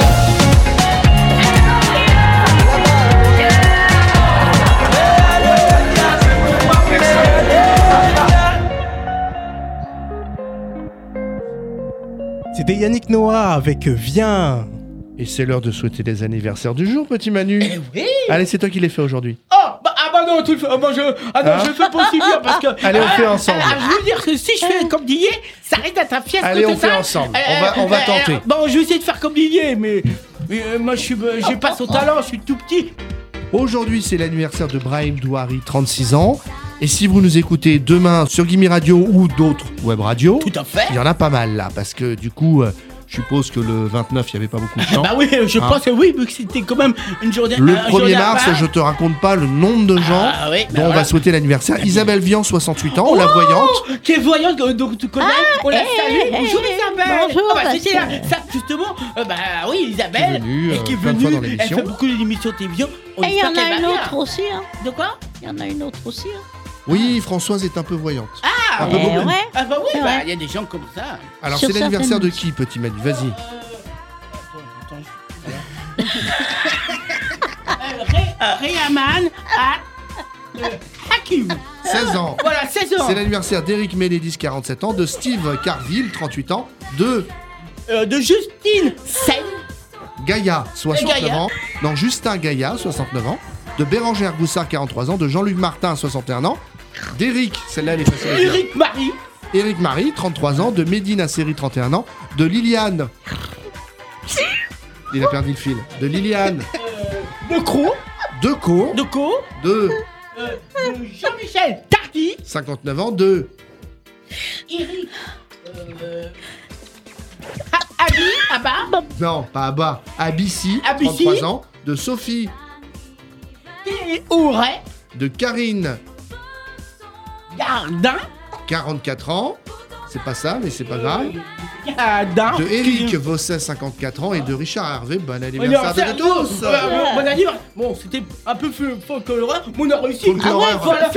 C'était Yannick Noah avec Viens. Et c'est l'heure de souhaiter les anniversaires du jour, petit Manu. Eh oui. Allez, c'est toi qui les fais aujourd'hui. Non, tu le fais. Je fais pas aussi bien parce que. Allez, on fait ensemble. Je veux dire que si je fais comme Didier, ça risque d'être un fiasco. Allez, on total. fait ensemble. On va tenter. Bon, je vais essayer de faire comme Didier, mais moi, j'ai pas son talent, je suis tout petit. Aujourd'hui, c'est l'anniversaire de Brahim Douari, 36 ans. Et si vous nous écoutez demain sur Gimme Radio ou d'autres web radios, tout à fait. Il y en a pas mal là, parce que du coup, je suppose que le 29, il n'y avait pas beaucoup de temps. Bah oui, je pense que oui, vu que c'était quand même une journée. Le 1er mars, je te raconte pas le nombre de gens dont on va souhaiter l'anniversaire. Isabelle Vian, 68 ans, la voyante. Qui est voyante, donc tu connais, on la salue. Bonjour Isabelle. Bonjour. C'était ça, justement. Oui, Isabelle. Qui est venue, elle fait beaucoup d'émissions de télévision. Et il y en a une autre aussi. Hein. De quoi? Il y en a une autre aussi. Hein. Oui, Françoise est un peu voyante. Ah, un peu beaucoup. Ouais. Ah bah oui, il y a des gens comme ça. Alors c'est l'anniversaire de qui, petit Manu? Vas-y. Reyaman Hakim. 16 ans. Voilà, 16 ans. C'est l'anniversaire d'Eric Mélédis, 47 ans, de Steve Carville, 38 ans, de Justine Sen. Gaïa, 69 Gaïa. ans. Non, Justin Gaïa, 69 ans. De Bérangère Goussard, 43 ans. De Jean-Luc Martin, 61 ans. D'Éric, celle-là elle est facile à dire. Éric Marie, 33 ans. De Médine Asseri, 31 ans. De Liliane. Il a perdu le fil. De Liliane. De Co. De Jean-Michel Tardy. 59 ans. De Eric. Abba. Non, pas Abba. Abissi, Abissi. 33 ans. De Sophie. Ouret. De Karine. Gardin. 44 ans. C'est pas ça, mais c'est pas grave. Gardin. De Eric Vosset, 54 ans. Et de Richard Hervé. Bon anniversaire à tous. Bon anniversaire. Bon, c'était un peu folklore, mais on a réussi. Folklore. Voilà,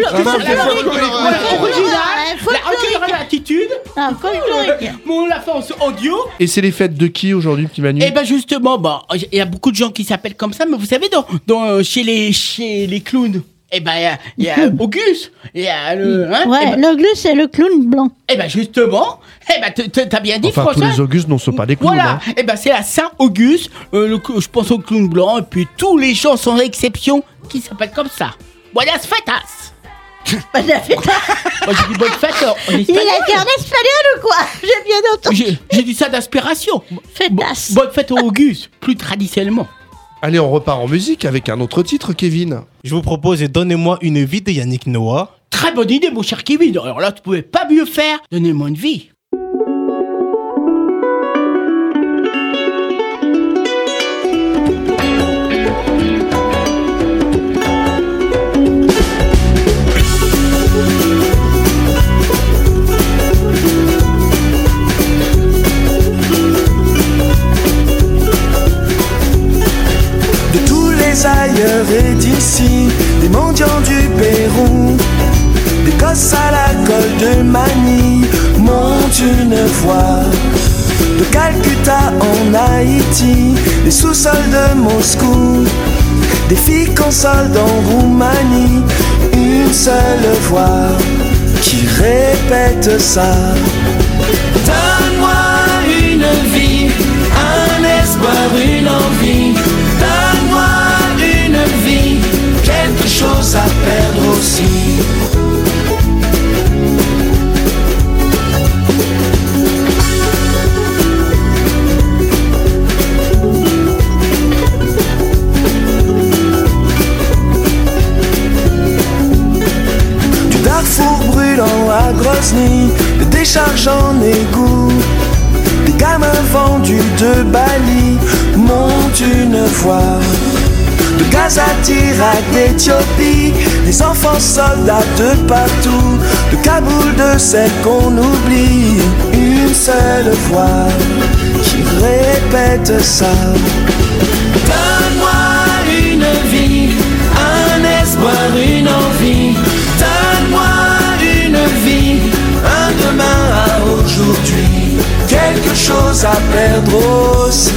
original, l'attitude. Folklorique. Mais on l'a fait en audio. Et c'est les fêtes de qui aujourd'hui, petit Manu? Eh ben justement, il y a beaucoup de gens qui s'appellent comme ça, mais vous savez, chez les clowns, eh ben il y a Auguste, il y a le. L'Auguste c'est le clown blanc. Eh ben justement, t'as bien dit, enfin, François. tous les Augustes ne sont pas des clowns. Voilà, hein. eh ben c'est à Saint-Auguste, je pense au clown blanc, et puis tous les gens sans exception qui s'appellent comme ça. Buenas fetas. Bonne fête. Moi j'ai dit bonne fête. Il a dit en espagnol ou quoi? J'ai bien entendu. J'ai dit ça d'aspiration. Fetas. Bonne fête au Auguste, plus traditionnellement. Allez, on repart en musique avec un autre titre, Kevin. Je vous propose Donnez-moi une vie de Yannick Noah. Très bonne idée, mon cher Kevin. Alors là, tu pouvais pas mieux faire. Donnez-moi une vie. Ailleurs et d'ici, des mendiants du Pérou de Manille monte une voix. De Calcutta en Haïti, des sous-sols de Moscou, des filles consolent en Roumanie, une seule voix qui répète ça. Donne-moi une vie, un espoir, une envie. Donne-moi une vie, quelque chose à perdre aussi. Du Darfour brûlant à Grozny, des décharges en égout, des gamins vendus de Bali montent une voix. De Gaza, d'Irak, d'Éthiopie, des enfants soldats de partout, de Kaboul, de celles qu'on oublie, une seule voix qui répète ça. Donne-moi une vie, un espoir, une envie. Donne-moi une vie, un demain à aujourd'hui, quelque chose à perdre aussi.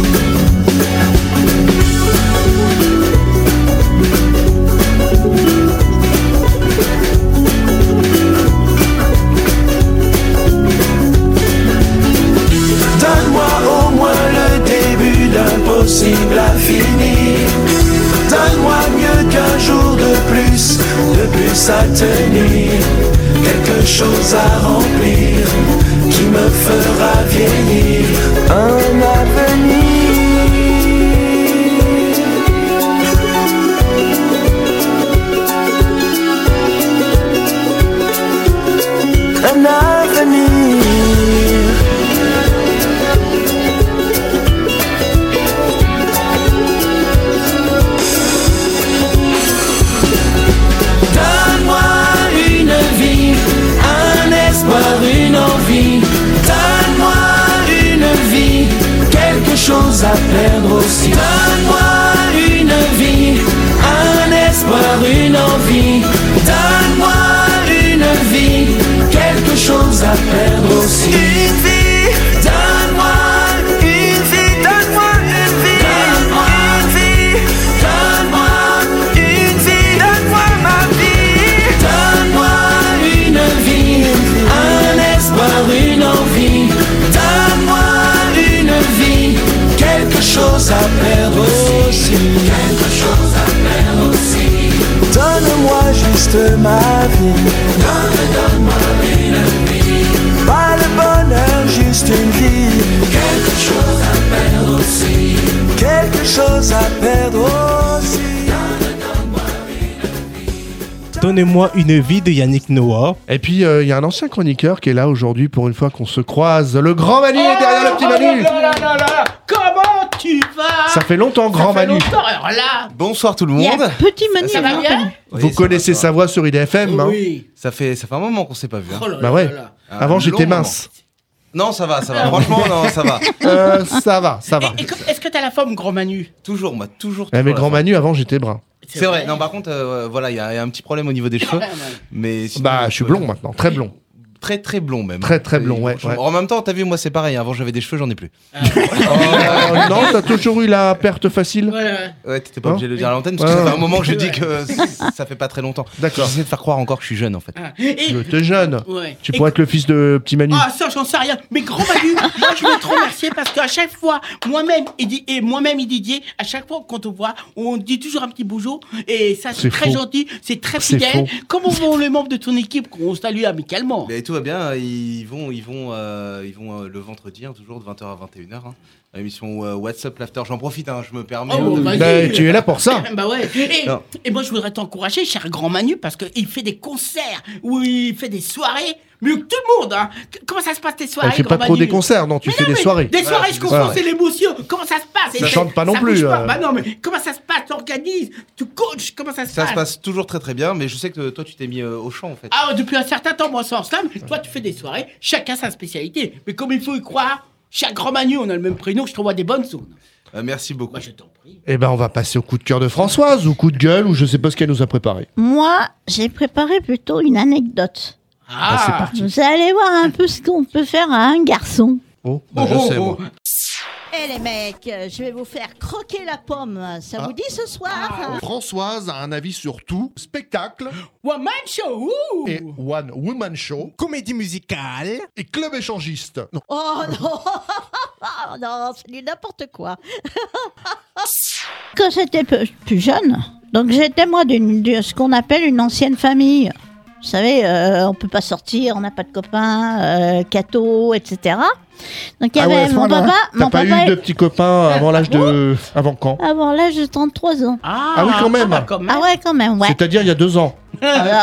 Donne-moi au moins le début d'un possible à finir. Donne-moi mieux qu'un jour de plus à tenir. Quelque chose à remplir qui me fera vieillir. Un avenir. Un avenir. Une envie, donne-moi une vie, quelque chose à perdre aussi. Donne-moi une vie, un espoir, une envie. Donne-moi une vie, quelque chose à perdre aussi. Une vie, donne-moi une vie, donne-moi une vie. Donne-moi une vie, donne-moi une vie, donne-moi ma vie. Donne-moi une vie, une envie, donne-moi une vie, quelque chose à perdre aussi, quelque chose à perdre aussi. Donne-moi juste ma vie, donne-moi une vie, pas le bonheur, juste une vie, quelque chose à perdre aussi, quelque chose à perdre aussi. Donnez-moi une vie de Yannick Noah. Et puis il y a un ancien chroniqueur qui est là aujourd'hui pour une fois qu'on se croise. Le grand Manu est derrière le petit Manu. Comment tu vas? Ça fait longtemps, grand Manu. Alors là, bonsoir tout le monde. Petit Manu, ça va bien? Vous connaissez sa voix sur IDFM, hein? Oui. Ça fait un moment qu'on s'est pas vu. Hein. Oh là bah ouais. là là. Avant j'étais mince. Non, ça va. Franchement, non, ça va. Ça va. Et est-ce que t'as la forme, grand Manu? Toujours, moi, toujours. Mais grand Manu, avant j'étais brun. C'est vrai. Non, par contre, voilà, il y a un petit problème au niveau des cheveux. Mais sinon, bah, je suis blond maintenant, très blond. Très blond même. Très blond, ouais. En même temps, t'as vu, moi c'est pareil. Avant j'avais des cheveux, j'en ai plus. Non, t'as toujours eu la perte facile. Ouais, t'étais pas obligé de le dire à l'antenne parce que ça fait un moment que je dis que ça fait pas très longtemps. D'accord. J'essaie de faire croire encore que je suis jeune en fait. T'es jeune. Ouais. Tu pourrais être le fils de petit Manu. Ah, ça, j'en sais rien. Mais grand Manu, moi, je veux te remercier parce qu'à chaque fois, moi-même et Didier, à chaque fois qu'on te voit, on dit toujours un petit bonjour. Et ça, c'est très gentil, c'est très fidèle. Comment vont les membres de ton équipe qu'on salue amicalement? Mais tout va bien. Ils vont le vendredi, hein, toujours de 20h à 21h. Hein. L'émission What's Up l'After, j'en profite, hein, je me permets. Tu es là pour ça. Bah ouais. Et moi je voudrais t'encourager, cher grand Manu, parce qu'il fait des concerts ou il fait des soirées mieux que tout le monde. Hein. Comment ça se passe tes soirées? Tu fais pas trop des concerts, non, tu fais des soirées. Des soirées, je comprends, c'est l'émotion. Comment ça se passe? Ça chante pas non plus. Bah non, mais comment ça se passe? Tu organises, tu coaches, comment ça se passe? Ça se passe toujours très très bien, mais je sais que toi tu t'es mis au chant en fait. Ah, depuis un certain temps, moi c'est en slam. Toi tu fais des soirées, chacun sa spécialité. Mais comme il faut y croire, chaque grand Manu, on a le même prénom, je t'envoie des bonnes zones. Merci beaucoup. Moi je t'en prie. Eh ben on va passer au coup de cœur de Françoise, ou coup de gueule, ou je sais pas ce qu'elle nous a préparé. Moi, j'ai préparé plutôt une anecdote. Ah, c'est parti. Vous allez voir un peu ce qu'on peut faire à un garçon. Oh, bah, je sais, moi. Eh les mecs, je vais vous faire croquer la pomme. Ça vous dit ce soir? Françoise a un avis sur tout. Spectacle. One Man Show. Et One Woman Show. Comédie musicale. Et club échangiste. Non. Oh non. Oh non, c'est du n'importe quoi. Quand j'étais plus jeune, donc j'étais moi de ce qu'on appelle une ancienne famille. Vous savez, on peut pas sortir, on n'a pas de copains, cathos, etc. Donc il y avait mon papa. T'as pas eu de petits copains avant l'âge de. Avant quand? Avant l'âge de 33 ans. Ah oui, quand même. Ah ouais, quand même, ouais. C'est-à-dire il y a 2 ans. Non, il y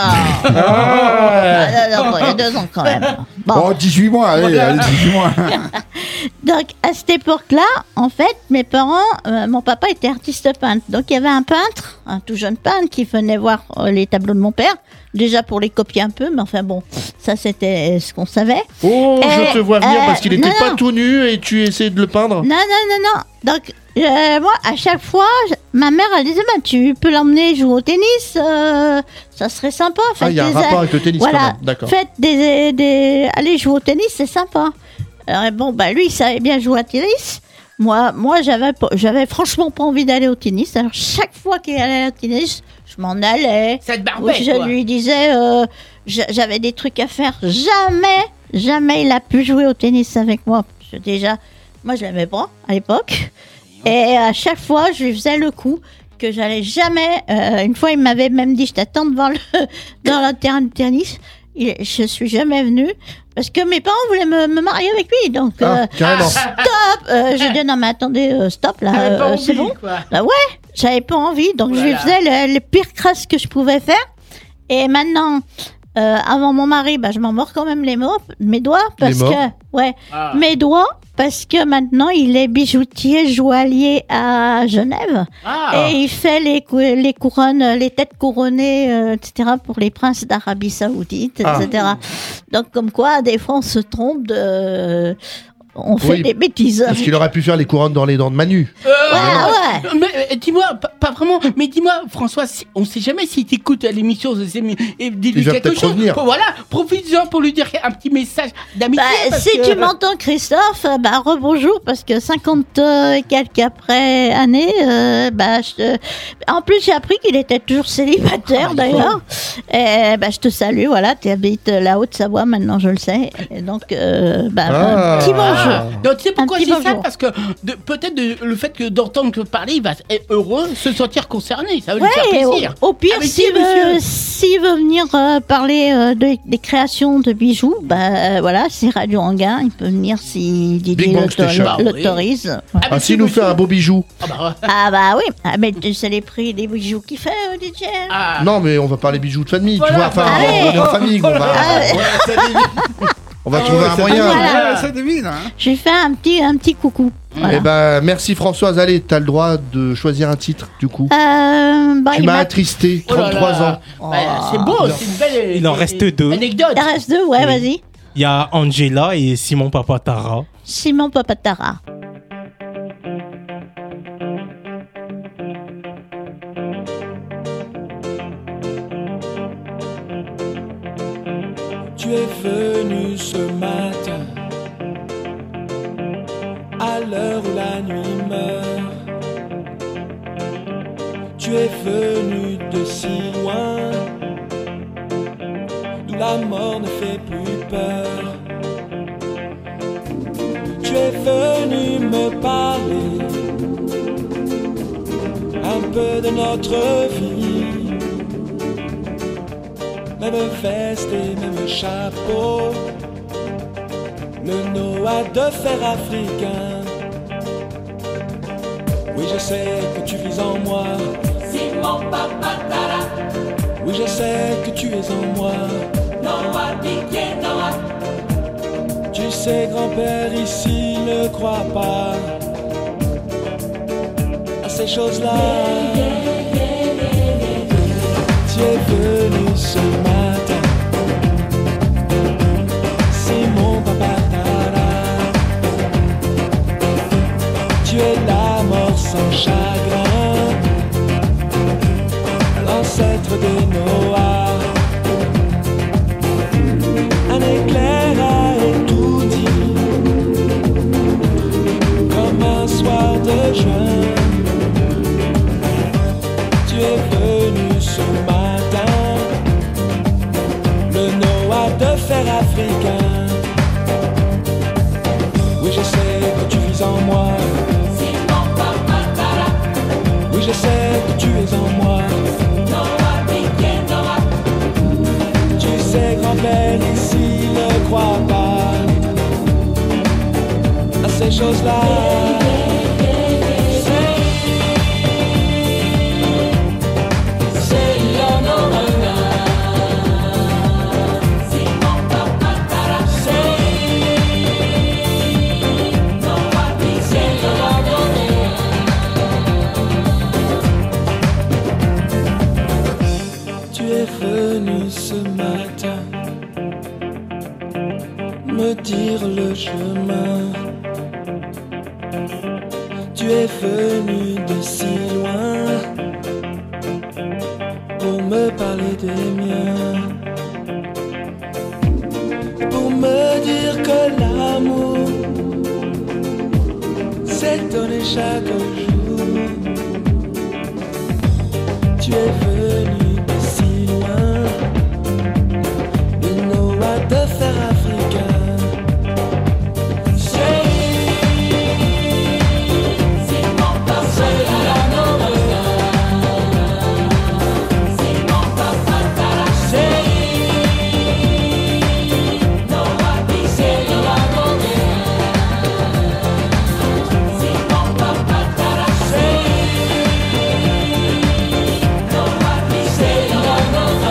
a 2 ans quand même. Bon. Oh, 18 mois, allez, 18 mois. Donc, à cette époque-là, en fait, mes parents, mon papa était artiste peintre. Donc, il y avait un peintre, un tout jeune peintre, qui venait voir les tableaux de mon père. Déjà pour les copier un peu, mais enfin bon, ça c'était ce qu'on savait. Oh, je te vois venir parce qu'il était pas tout nu et tu essayais de le peindre. Non. Donc, moi, à chaque fois, ma mère, elle disait, bah, tu peux l'emmener jouer au tennis, ça serait sympa. Il y a un rapport avec le tennis quand même, d'accord. Faites allez jouer au tennis, c'est sympa. Alors, bon, bah, lui, il savait bien jouer au tennis. Moi, j'avais franchement pas envie d'aller au tennis. Alors, chaque fois qu'il allait au tennis, je m'en allais. Ça te barbait, je lui disais, j'avais des trucs à faire. Jamais il a pu jouer au tennis avec moi. Parce que déjà, moi, je l'aimais pas à l'époque. Et à chaque fois, je lui faisais le coup que j'allais jamais. Une fois, il m'avait même dit, je t'attends dans le terrain de tennis. Je suis jamais venue parce que mes parents voulaient me marier avec lui. Donc, stop. J'ai dit non mais attendez, stop là, c'est bon. Bah ouais, j'avais pas envie. Donc je lui faisais le pire crasse que je pouvais faire. Et maintenant, avant mon mari, bah je m'en mords quand même mes doigts parce que mes doigts. Parce que maintenant, il est bijoutier joaillier à Genève. Et il fait les couronnes, les têtes couronnées, etc. pour les princes d'Arabie Saoudite, etc. Donc, comme quoi, des fois, on se trompe on fait des bêtises. Parce qu'il aurait pu faire les couronnes dans les dents de Manu. Ouais. Mais dis-moi, pas vraiment, mais dis-moi, François, on sait jamais s'il t'écoute à l'émission, et dis-lui quelque chose. Voilà, profite-en pour lui dire un petit message d'amitié. Si tu m'entends, Christophe, rebonjour, parce que 50 et quelques années, en plus, j'ai appris qu'il était toujours célibataire, d'ailleurs. Et je te salue, voilà, tu habites la Haute-Savoie, maintenant je le sais. Et donc, un petit bonjour. Donc, tu sais pourquoi je dis ça? Parce que peut-être le fait que d'entendre parler, il va être heureux, se sentir concerné. Ça va lui faire plaisir. Au pire, s'il veut venir parler des créations de bijoux, voilà, c'est Radio Anguin. Il peut venir si Didier l'autorise. S'il nous fait un beau bijou. Oui. Mais c'est les prix des bijoux qu'il fait, Didier. Non, mais on va parler bijoux de famille. Tu vois, enfin, on est en famille. On va trouver un moyen. Ça devine, Je lui fais un petit coucou. Voilà. Eh ben, merci Françoise. Allez, t'as le droit de choisir un titre, du coup. Tu m'as attristé, 33 ans. C'est beau, c'est une belle. Il en reste 2. Anecdote. Il en reste 2, ouais, vas-y. Il y a Angela et Simon Papatara. Simon Papatara. Tu es venu ce matin, à l'heure où la nuit meurt. Tu es venu de si loin, d'où la mort ne fait plus peur. Tu es venu me parler un peu de notre vie. Même veste et même chapeau, le Noah de fer africain. Oui, je sais que tu vis en moi, Simon Papatara. Oui, je sais que tu es en moi, Noah Didier Noah. Tu sais, grand-père ici ne croit pas à ces choses-là. Tu es venu ce matin, Simon Papatara. Tu es la mort sans chagrin, l'ancêtre des Noahs. je sais que tu vis en moi. Oui, je sais que tu es en moi. Tu sais, grand-père, ici ne crois pas à ces choses-là. Venu ce matin me dire le chemin. Tu es venu de si loin pour me parler des miens, pour me dire que l'amour s'est donné chaque jour. Tu es venu de faire africain. C'est mon papa, c'est l'amour. C'est mon papa, c'est Noabi, c'est l'amour. C'est mon papa, c'est Noabi, c'est l'amour.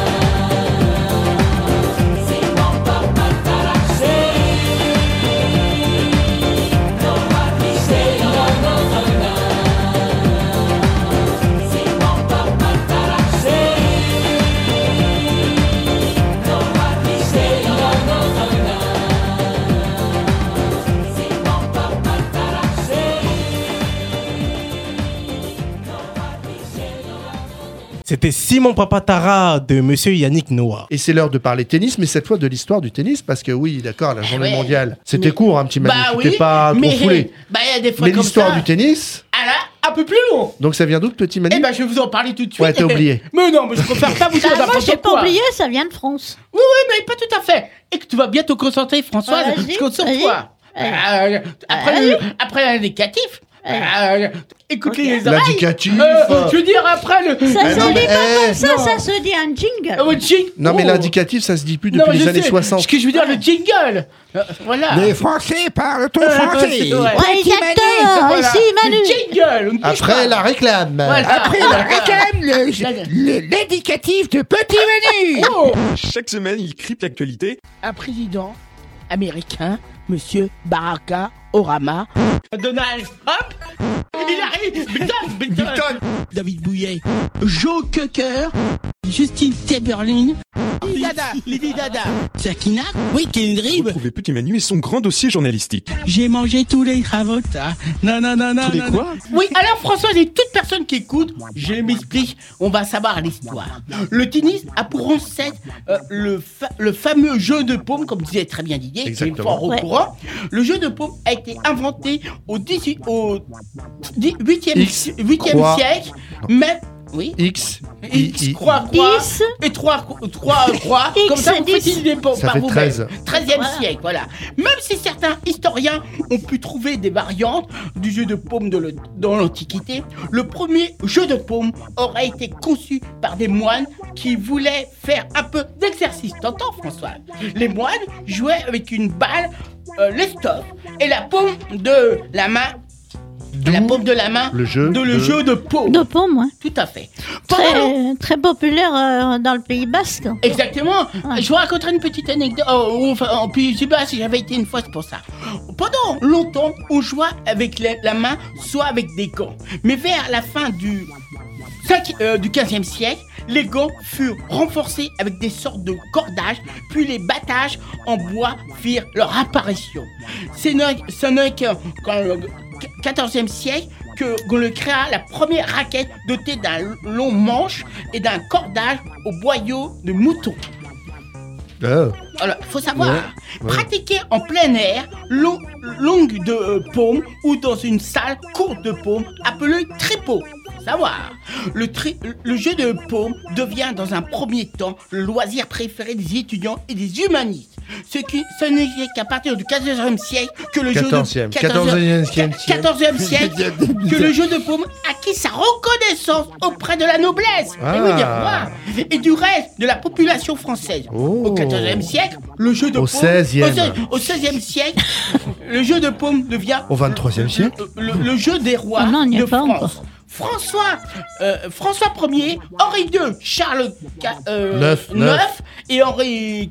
C'était Simon Papatara de Monsieur Yannick Noah. Et c'est l'heure de parler tennis, mais cette fois de l'histoire du tennis, parce que oui, d'accord, la journée mondiale, c'était court, un petit Manu, c'était pas trop foulé. Y a des fois mais comme l'histoire ça. du tennis... Alors, un peu plus long. Donc ça vient d'où, petit Manu? Eh ben, je vais vous en parler tout de suite. Ouais, t'as oublié. Mais non, mais je préfère pas vous dire Moi, n'importe j'ai quoi. pas oublié, ça vient de France. Oui, mais pas tout à fait. Et que tu vas bien te concentrer, Françoise, Ouais, parce qu'on sur vas-y. toi. Après l'indicatif. Écoutez les oreilles. L'indicatif. Je veux dire, après le. Ça se dit pas comme ça, non. ça se dit un jingle. Non, mais l'indicatif, ça se dit plus depuis les années 60. Ce que je veux dire, le jingle. Voilà. Les Français parlent au français. Ouais, exactement. Voilà. Ici, Manu. Le jingle. on ne touche Après pas. la réclame. Voilà. Après la réclame, l'indicatif de Petit Manu. Oh. Chaque semaine, il crypte l'actualité. Un président américain, Monsieur Barack Obama. Donald Trump. Il arrive. Biden. David Bouillet. Joe Cocker. Justine Timberlake. Lady Dada. Sakina. Oui, Kendrick. Retrouvez Petit Manu et son grand dossier journalistique. J'ai mangé tous les cravotas. Non. Tous les quoi? Oui, alors François et toute personne qui écoute, je m'explique, on va savoir l'histoire. Le tennis a pour ancêtre le fameux jeu de paume, comme disait très bien Didier, qui est une fois au courant. Le jeu de paume a été inventé au 8e siècle, mais... Oui. X, croix, et 3 croix, comme ça vous faites une idée par vous-même. 13e siècle, voilà. Même si certains historiens ont pu trouver des variantes du jeu de paume dans l'Antiquité, le premier jeu de paume aurait été conçu par des moines qui voulaient faire un peu d'exercice. T'entends, François? Les moines jouaient avec une balle, l'estoff, et la paume de la main. Le jeu de paume. De paume, ouais. Tout à fait. Très populaire dans le Pays Basque. Exactement. Je vous raconterai une petite anecdote. En Pays Basque, j'avais été une fois, c'est pour ça. Pendant longtemps, on jouait avec la main, soit avec des gants. Mais vers la fin du 15e siècle, les gants furent renforcés avec des sortes de cordages, puis les battages en bois firent leur apparition. Ce n'est qu'en 14e siècle qu'on le créa la première raquette dotée d'un long manche et d'un cordage au boyau de mouton. Alors, faut savoir, pratiquer en plein air, longue de paume ou dans une salle courte de paume appelée tripot. Savoir, le jeu de paume devient dans un premier temps le loisir préféré des étudiants et des humanistes. Ce n'est qu'à partir du 14e siècle que le jeu de 14e siècle. 14e siècle que le jeu de paume acquit sa reconnaissance auprès de la noblesse Ah. et, oui, des rois, et du reste de la population française. Oh. Au 14e siècle, le jeu de Au paume 16e. au 16e siècle, le jeu de paume devient Au 23e siècle. le jeu des rois Ah non, on n'y est de pas France. encore. François Ier, Henri II, Charles Neuf. IX et Henri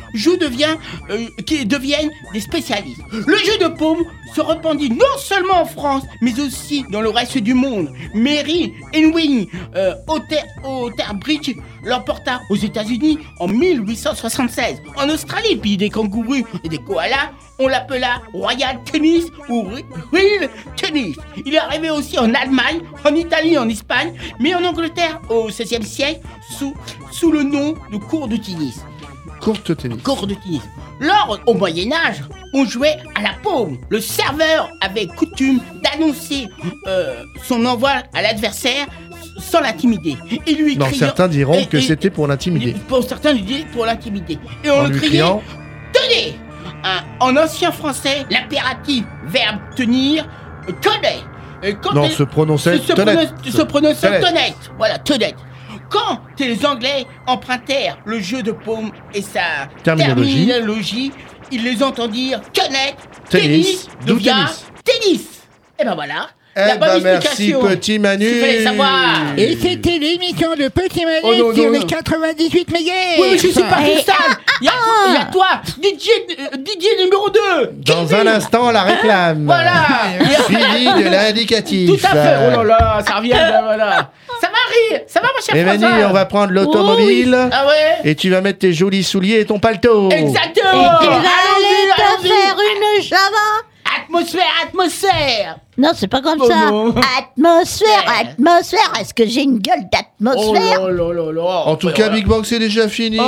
IV qui deviennent des spécialistes. Le jeu de paume se répandit non seulement en France, mais aussi dans le reste du monde. Mary Ewing Otterbridge l'emporta aux États-Unis en 1876. En Australie, pays des kangourous et des koalas, on l'appela Royal Tennis ou Real Tennis. Il est arrivé aussi en Allemagne, en Italie, en Espagne, mais en Angleterre au XVIe siècle sous le nom de cours de tennis. Courte tennis. Cours de tennis. Lors, au Moyen-Âge, on jouait à la paume. Le serveur avait coutume d'annoncer son envoi à l'adversaire sans l'intimider. Et lui Non, criant- certains diront que et- c'était pour l'intimider. Pour certains, il dit pour l'intimider. Et on En le lui criait criant tenez. En ancien français, l'impératif verbe tenir tenait. Et quand Non, elle- se prononçait se tenait. prononçait Tenait. tenait. Voilà, tenait. Quand les Anglais empruntèrent le jeu de paume et sa terminologie, ils les entendirent tenait, tennis, d'où devient tennis. tennis. Et ben voilà. Eh La bonne ben merci explication. petit Manu. Il fallait savoir. Et c'était l'émission de Petit Manu Oh non, sur non, les non. 98 MHz. Oui, mais je suis pas tout seul. Il y a toi, Didier numéro 2. Dans un instant, la réclame. Voilà. Suivi de l'indicatif. Tout à fait. Oh là là, ça revient. Voilà. Ça va rire. Ça va, ma chère Et Manu, Françoise. on va prendre l'automobile. Oh oui. Ah ouais. Et tu vas mettre tes jolis souliers et ton palto. Exactement. Et tu vas Allons-y, aller te allons-y. faire une Java. Atmosphère. Non, c'est pas comme Oh ça. non. Atmosphère. Est-ce que j'ai une gueule d'atmosphère? Oh là là là. En tout cas, Big Bang, c'est déjà fini.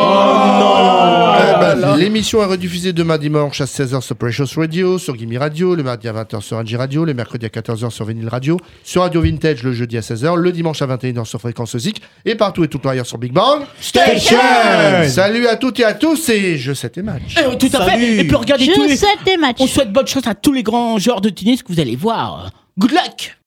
L'émission est rediffusée demain dimanche à 16h sur Precious Radio, sur Gimme Radio, le mardi à 20h sur NJ Radio, le mercredi à 14h sur Vinyl Radio, sur Radio Vintage le jeudi à 16h, le dimanche à 21h sur Fréquence Zik et partout et tout ailleurs sur Big Bang Station. Salut à toutes et à tous et je sais tes matchs. Tout à fait. Et puis regardez tous les. Je sais tes matchs. On souhaite bonne chance à tous les grands joueurs de tennis que vous allez voir. Good luck.